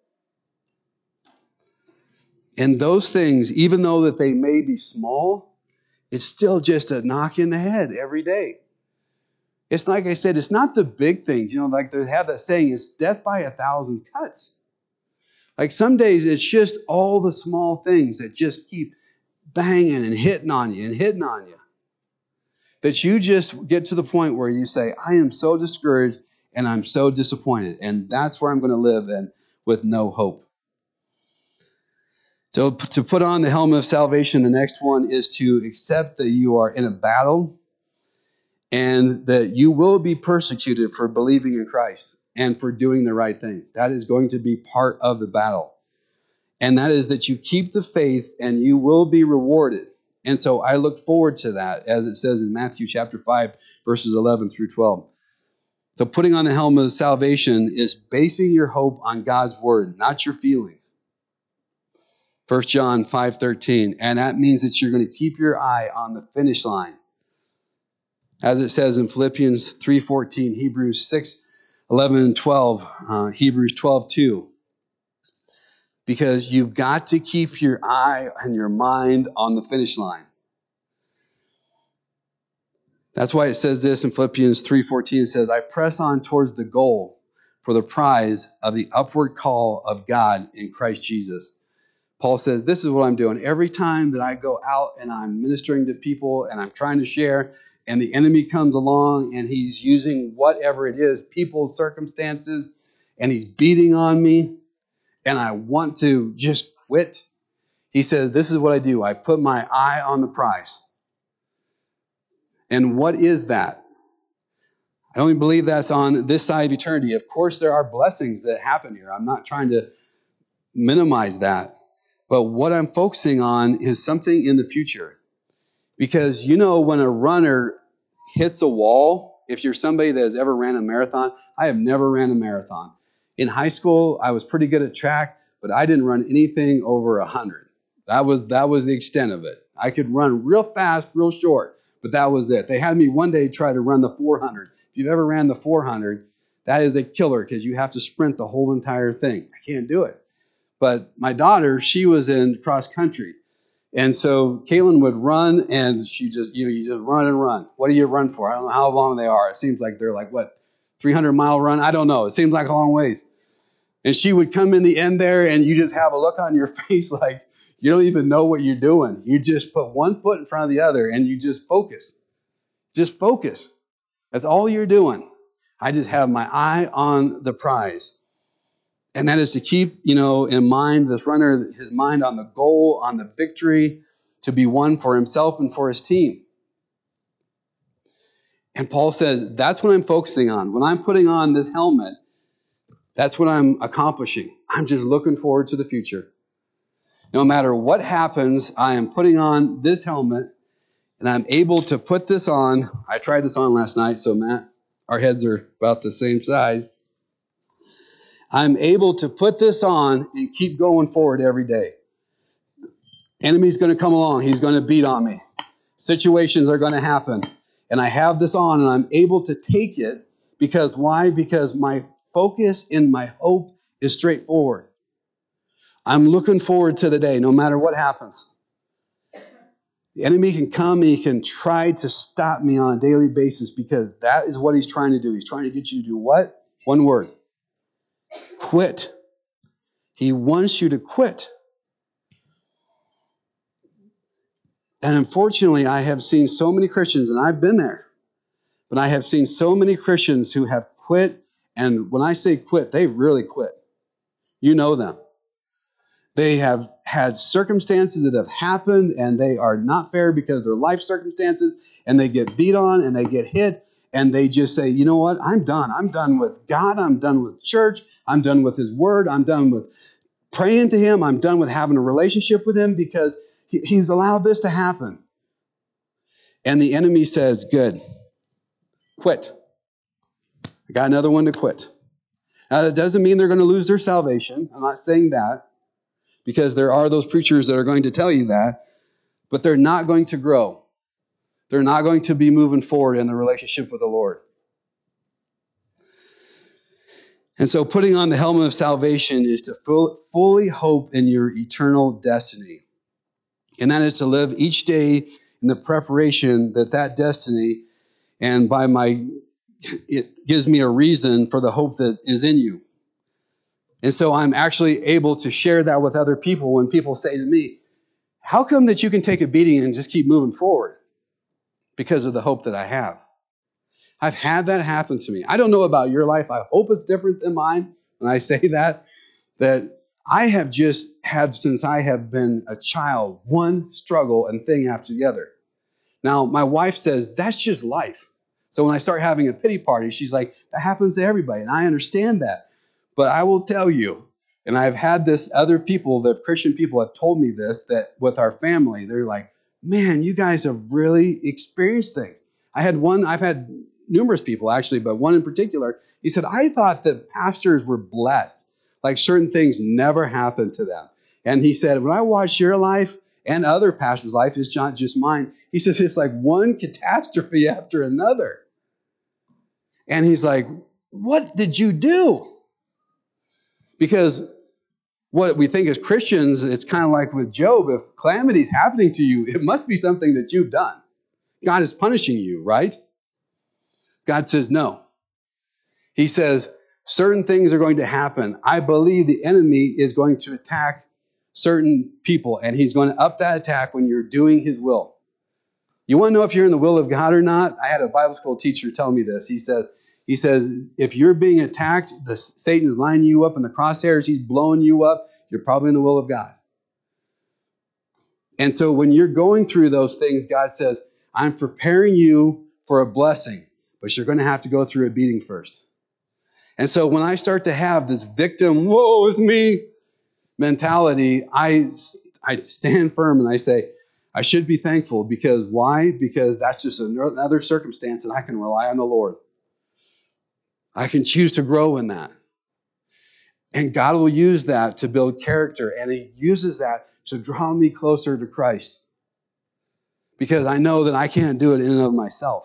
And those things, even though that they may be small, it's still just a knock in the head every day. It's like I said, it's not the big things. You know, like they have that saying, it's death by a thousand cuts. Like some days it's just all the small things that just keep banging and hitting on you and hitting on you. That you just get to the point where you say, I am so discouraged and I'm so disappointed. And that's where I'm going to live in with no hope. So to put on the helmet of salvation, the next one is to accept that you are in a battle and that you will be persecuted for believing in Christ and for doing the right thing. That is going to be part of the battle. And that is that you keep the faith and you will be rewarded. And so I look forward to that, as it says in Matthew chapter five, verses eleven through twelve. So putting on the helmet of salvation is basing your hope on God's word, not your feelings. First John five thirteen, and that means that you're going to keep your eye on the finish line. As it says in Philippians three fourteen, Hebrews six eleven and twelve, uh, Hebrews twelve two. Because you've got to keep your eye and your mind on the finish line. That's why it says this in Philippians three fourteen. It says, I press on towards the goal for the prize of the upward call of God in Christ Jesus. Paul says, this is what I'm doing. Every time that I go out and I'm ministering to people and I'm trying to share, and the enemy comes along and he's using whatever it is, people's circumstances, and he's beating on me, and I want to just quit. He says, this is what I do. I put my eye on the prize. And what is that? I don't even believe that's on this side of eternity. Of course, there are blessings that happen here. I'm not trying to minimize that. But what I'm focusing on is something in the future. Because, you know, when a runner hits a wall, if you're somebody that has ever ran a marathon, I have never ran a marathon. In high school, I was pretty good at track, but I didn't run anything over one hundred. That was, that was the extent of it. I could run real fast, real short, but that was it. They had me one day try to run the four hundred. If you've ever ran the four hundred, that is a killer because you have to sprint the whole entire thing. I can't do it. But my daughter, she was in cross country. And so Caitlin would run, and she just, you know, you just run and run. What do you run for? I don't know how long they are. It seems like they're like, what, three hundred mile run? I don't know. It seems like a long ways. And she would come in the end there, and you just have a look on your face like you don't even know what you're doing. You just put one foot in front of the other, and you just focus. Just focus. That's all you're doing. I just have my eye on the prize. And that is to keep, you know, in mind, this runner, his mind on the goal, on the victory to be won for himself and for his team. And Paul says, that's what I'm focusing on. When I'm putting on this helmet, that's what I'm accomplishing. I'm just looking forward to the future. No matter what happens, I am putting on this helmet, and I'm able to put this on. I tried this on last night, so Matt, our heads are about the same size. I'm able to put this on and keep going forward every day. Enemy's going to come along. He's going to beat on me. Situations are going to happen. And I have this on, and I'm able to take it because why? Because my focus and my hope is straightforward. I'm looking forward to the day, no matter what happens. The enemy can come and he can try to stop me on a daily basis because that is what he's trying to do. He's trying to get you to do what? One word. Quit. He wants you to quit. And unfortunately, I have seen so many Christians, and I've been there, but I have seen so many Christians who have quit, and when I say quit, they've really quit. You know them. They have had circumstances that have happened, and they are not fair because of their life circumstances, and they get beat on, and they get hit, and they just say, you know what, I'm done. I'm done with God. I'm done with church. I'm done with His Word. I'm done with praying to Him. I'm done with having a relationship with Him because he, He's allowed this to happen. And the enemy says, good, quit. I got another one to quit. Now, that doesn't mean they're going to lose their salvation. I'm not saying that, because there are those preachers that are going to tell you that, but they're not going to grow. They're not going to be moving forward in the relationship with the Lord. And so putting on the helmet of salvation is to full, fully hope in your eternal destiny. And that is to live each day in the preparation that that destiny, and by my, it gives me a reason for the hope that is in you. And so I'm actually able to share that with other people when people say to me, how come that you can take a beating and just keep moving forward? Because of the hope that I have. I've had that happen to me. I don't know about your life. I hope it's different than mine when I say that. That I have just had, since I have been a child, one struggle and thing after the other. Now, my wife says, that's just life. So when I start having a pity party, she's like, that happens to everybody. And I understand that. But I will tell you, and I've had this, other people, the Christian people have told me this, that with our family, they're like, man, you guys have really experienced things. I had one, I've had numerous people actually, but one in particular, he said, I thought that pastors were blessed. Like certain things never happened to them. And he said, when I watch your life and other pastors' life, it's not just mine. He says, it's like one catastrophe after another. And he's like, what did you do? Because what we think as Christians, it's kind of like with Job. If calamity is happening to you, it must be something that you've done. God is punishing you, right? God says no. He says certain things are going to happen. I believe the enemy is going to attack certain people, and he's going to up that attack when you're doing his will. You want to know if you're in the will of God or not? I had a Bible school teacher tell me this. He said, He said, if you're being attacked, the, Satan is lining you up in the crosshairs, he's blowing you up, you're probably in the will of God. And so when you're going through those things, God says, I'm preparing you for a blessing, but you're going to have to go through a beating first. And so when I start to have this victim, woe is me mentality, I, I stand firm and I say, I should be thankful. Because why? Because that's just another circumstance and I can rely on the Lord. I can choose to grow in that. And God will use that to build character. And He uses that to draw me closer to Christ. Because I know that I can't do it in and of myself.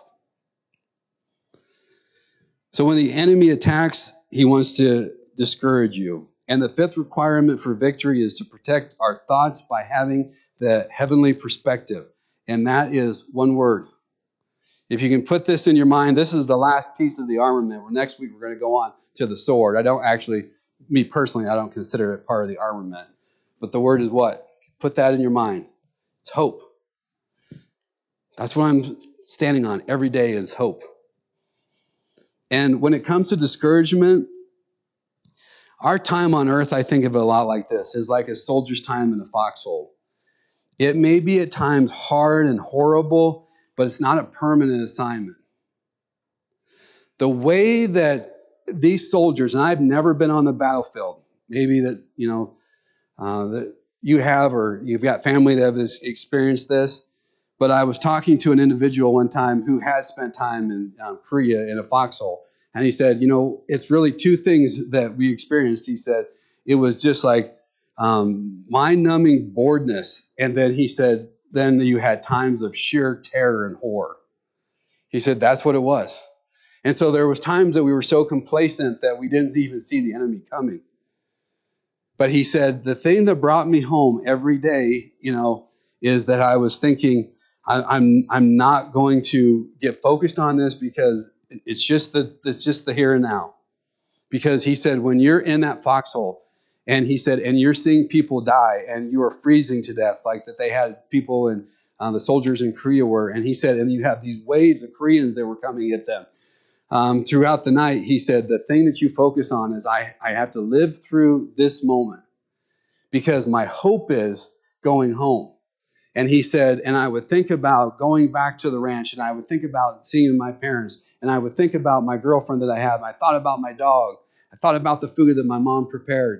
So when the enemy attacks, he wants to discourage you. And the fifth requirement for victory is to protect our thoughts by having the heavenly perspective. And that is one word. If you can put this in your mind, this is the last piece of the armament. Well, next week we're going to go on to the sword. I don't actually, me personally, I don't consider it part of the armament. But the word is what? Put that in your mind. It's hope. That's what I'm standing on every day is hope. And when it comes to discouragement, Our time on earth, I think of it a lot like this, is like a soldier's time in a foxhole. It may be at times hard and horrible, but it's not a permanent assignment. The way that these soldiers, and I've never been on the battlefield, maybe that, you know, uh, that you have, or you've got family that has experienced this, but I was talking to an individual one time who had spent time in um, Korea in a foxhole. And he said, you know, it's really two things that we experienced. He said, it was just like um, mind-numbing boredness. And then he said, then you had times of sheer terror and horror. He said, that's what it was. And so there was times that we were so complacent that we didn't even see the enemy coming. But he said, the thing that brought me home every day, you know, is that I was thinking, I, I'm I'm not going to get focused on this because it's just the it's just the here and now. Because he said, when you're in that foxhole, and he said, and you're seeing people die, and you are freezing to death, like that they had people and uh, the soldiers in Korea were, and he said, and you have these waves of Koreans that were coming at them. Um, throughout the night, he said, the thing that you focus on is I, I have to live through this moment because my hope is going home. And he said, and I would think about going back to the ranch, and I would think about seeing my parents, and I would think about my girlfriend that I have. I thought about my dog. I thought about the food that my mom prepared.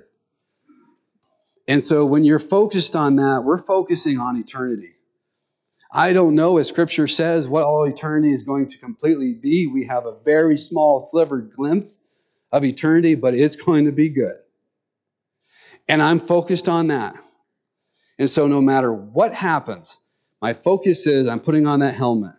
And so when you're focused on that, we're focusing on eternity. I don't know, as Scripture says, what all eternity is going to completely be. We have a very small sliver glimpse of eternity, but it's going to be good. And I'm focused on that. And so no matter what happens, my focus is I'm putting on that helmet.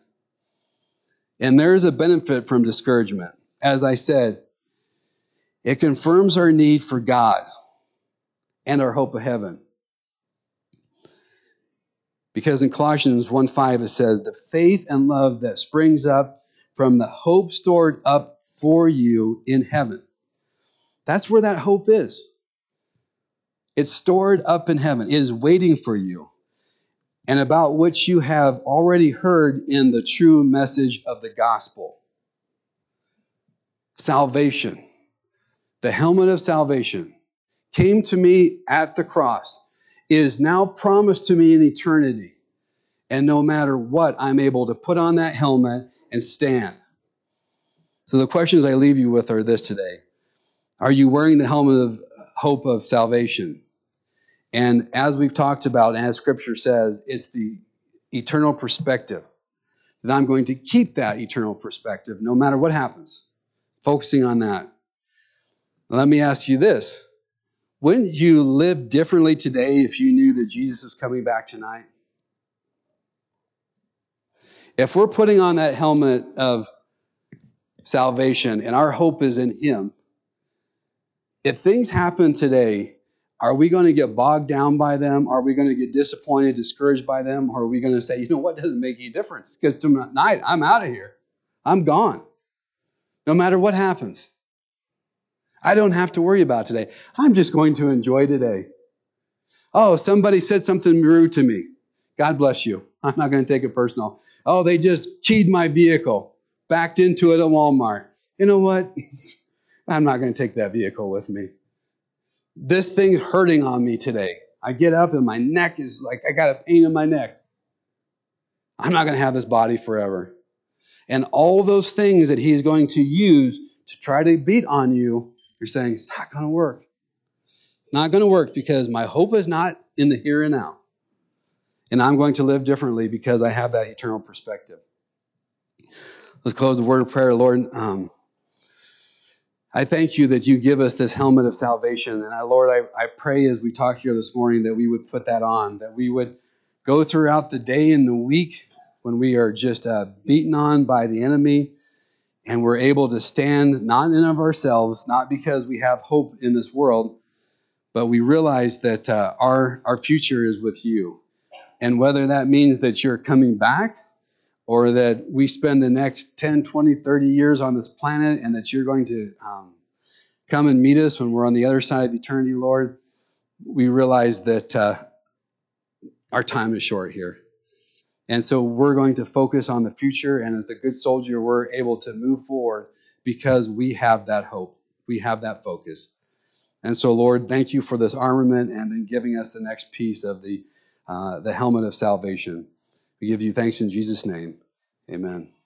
And there is a benefit from discouragement. As I said, it confirms our need for God and our hope of heaven. Because in Colossians one five it says, the faith and love that springs up from the hope stored up for you in heaven. That's where that hope is. It's stored up in heaven. It is waiting for you. And about which you have already heard in the true message of the gospel. Salvation. The helmet of salvation came to me at the cross. It is now promised to me in eternity. And no matter what, I'm able to put on that helmet and stand. So the questions I leave you with are this today. Are you wearing the helmet of hope of salvation? And as we've talked about, and as Scripture says, it's the eternal perspective. That I'm going to keep that eternal perspective no matter what happens. Focusing on that. Let me ask you this. Wouldn't you live differently today if you knew that Jesus was coming back tonight? If we're putting on that helmet of salvation and our hope is in Him, if things happen today, are we going to get bogged down by them? Are we going to get disappointed, discouraged by them? Or are we going to say, you know what, doesn't make any difference? Because tonight, I'm out of here. I'm gone. No matter what happens. I don't have to worry about today. I'm just going to enjoy today. Oh, somebody said something rude to me. God bless you. I'm not going to take it personal. Oh, they just keyed my vehicle, backed into it at Walmart. You know what? I'm not going to take that vehicle with me. This thing's hurting on me today. I get up and my neck is like, I got a pain in my neck. I'm not going to have this body forever. And all those things that He's going to use to try to beat on you, you're saying, it's not going to work. Not going to work because my hope is not in the here and now. And I'm going to live differently because I have that eternal perspective. Let's close the word of prayer. Lord, um, I thank you that you give us this helmet of salvation. And I, Lord, I, I pray as we talk here this morning that we would put that on, that we would go throughout the day and the week when we are just uh, beaten on by the enemy and we're able to stand not in of ourselves, not because we have hope in this world, but we realize that uh, our, our future is with you. And whether that means that you're coming back or that we spend the next ten, twenty, thirty years on this planet and that you're going to um, come and meet us when we're on the other side of eternity, Lord, we realize that uh, our time is short here. And so we're going to focus on the future. And as a good soldier, we're able to move forward because we have that hope. We have that focus. And so, Lord, thank you for this armament and then giving us the next piece of the, uh, the helmet of salvation. We give you thanks in Jesus' name. Amen.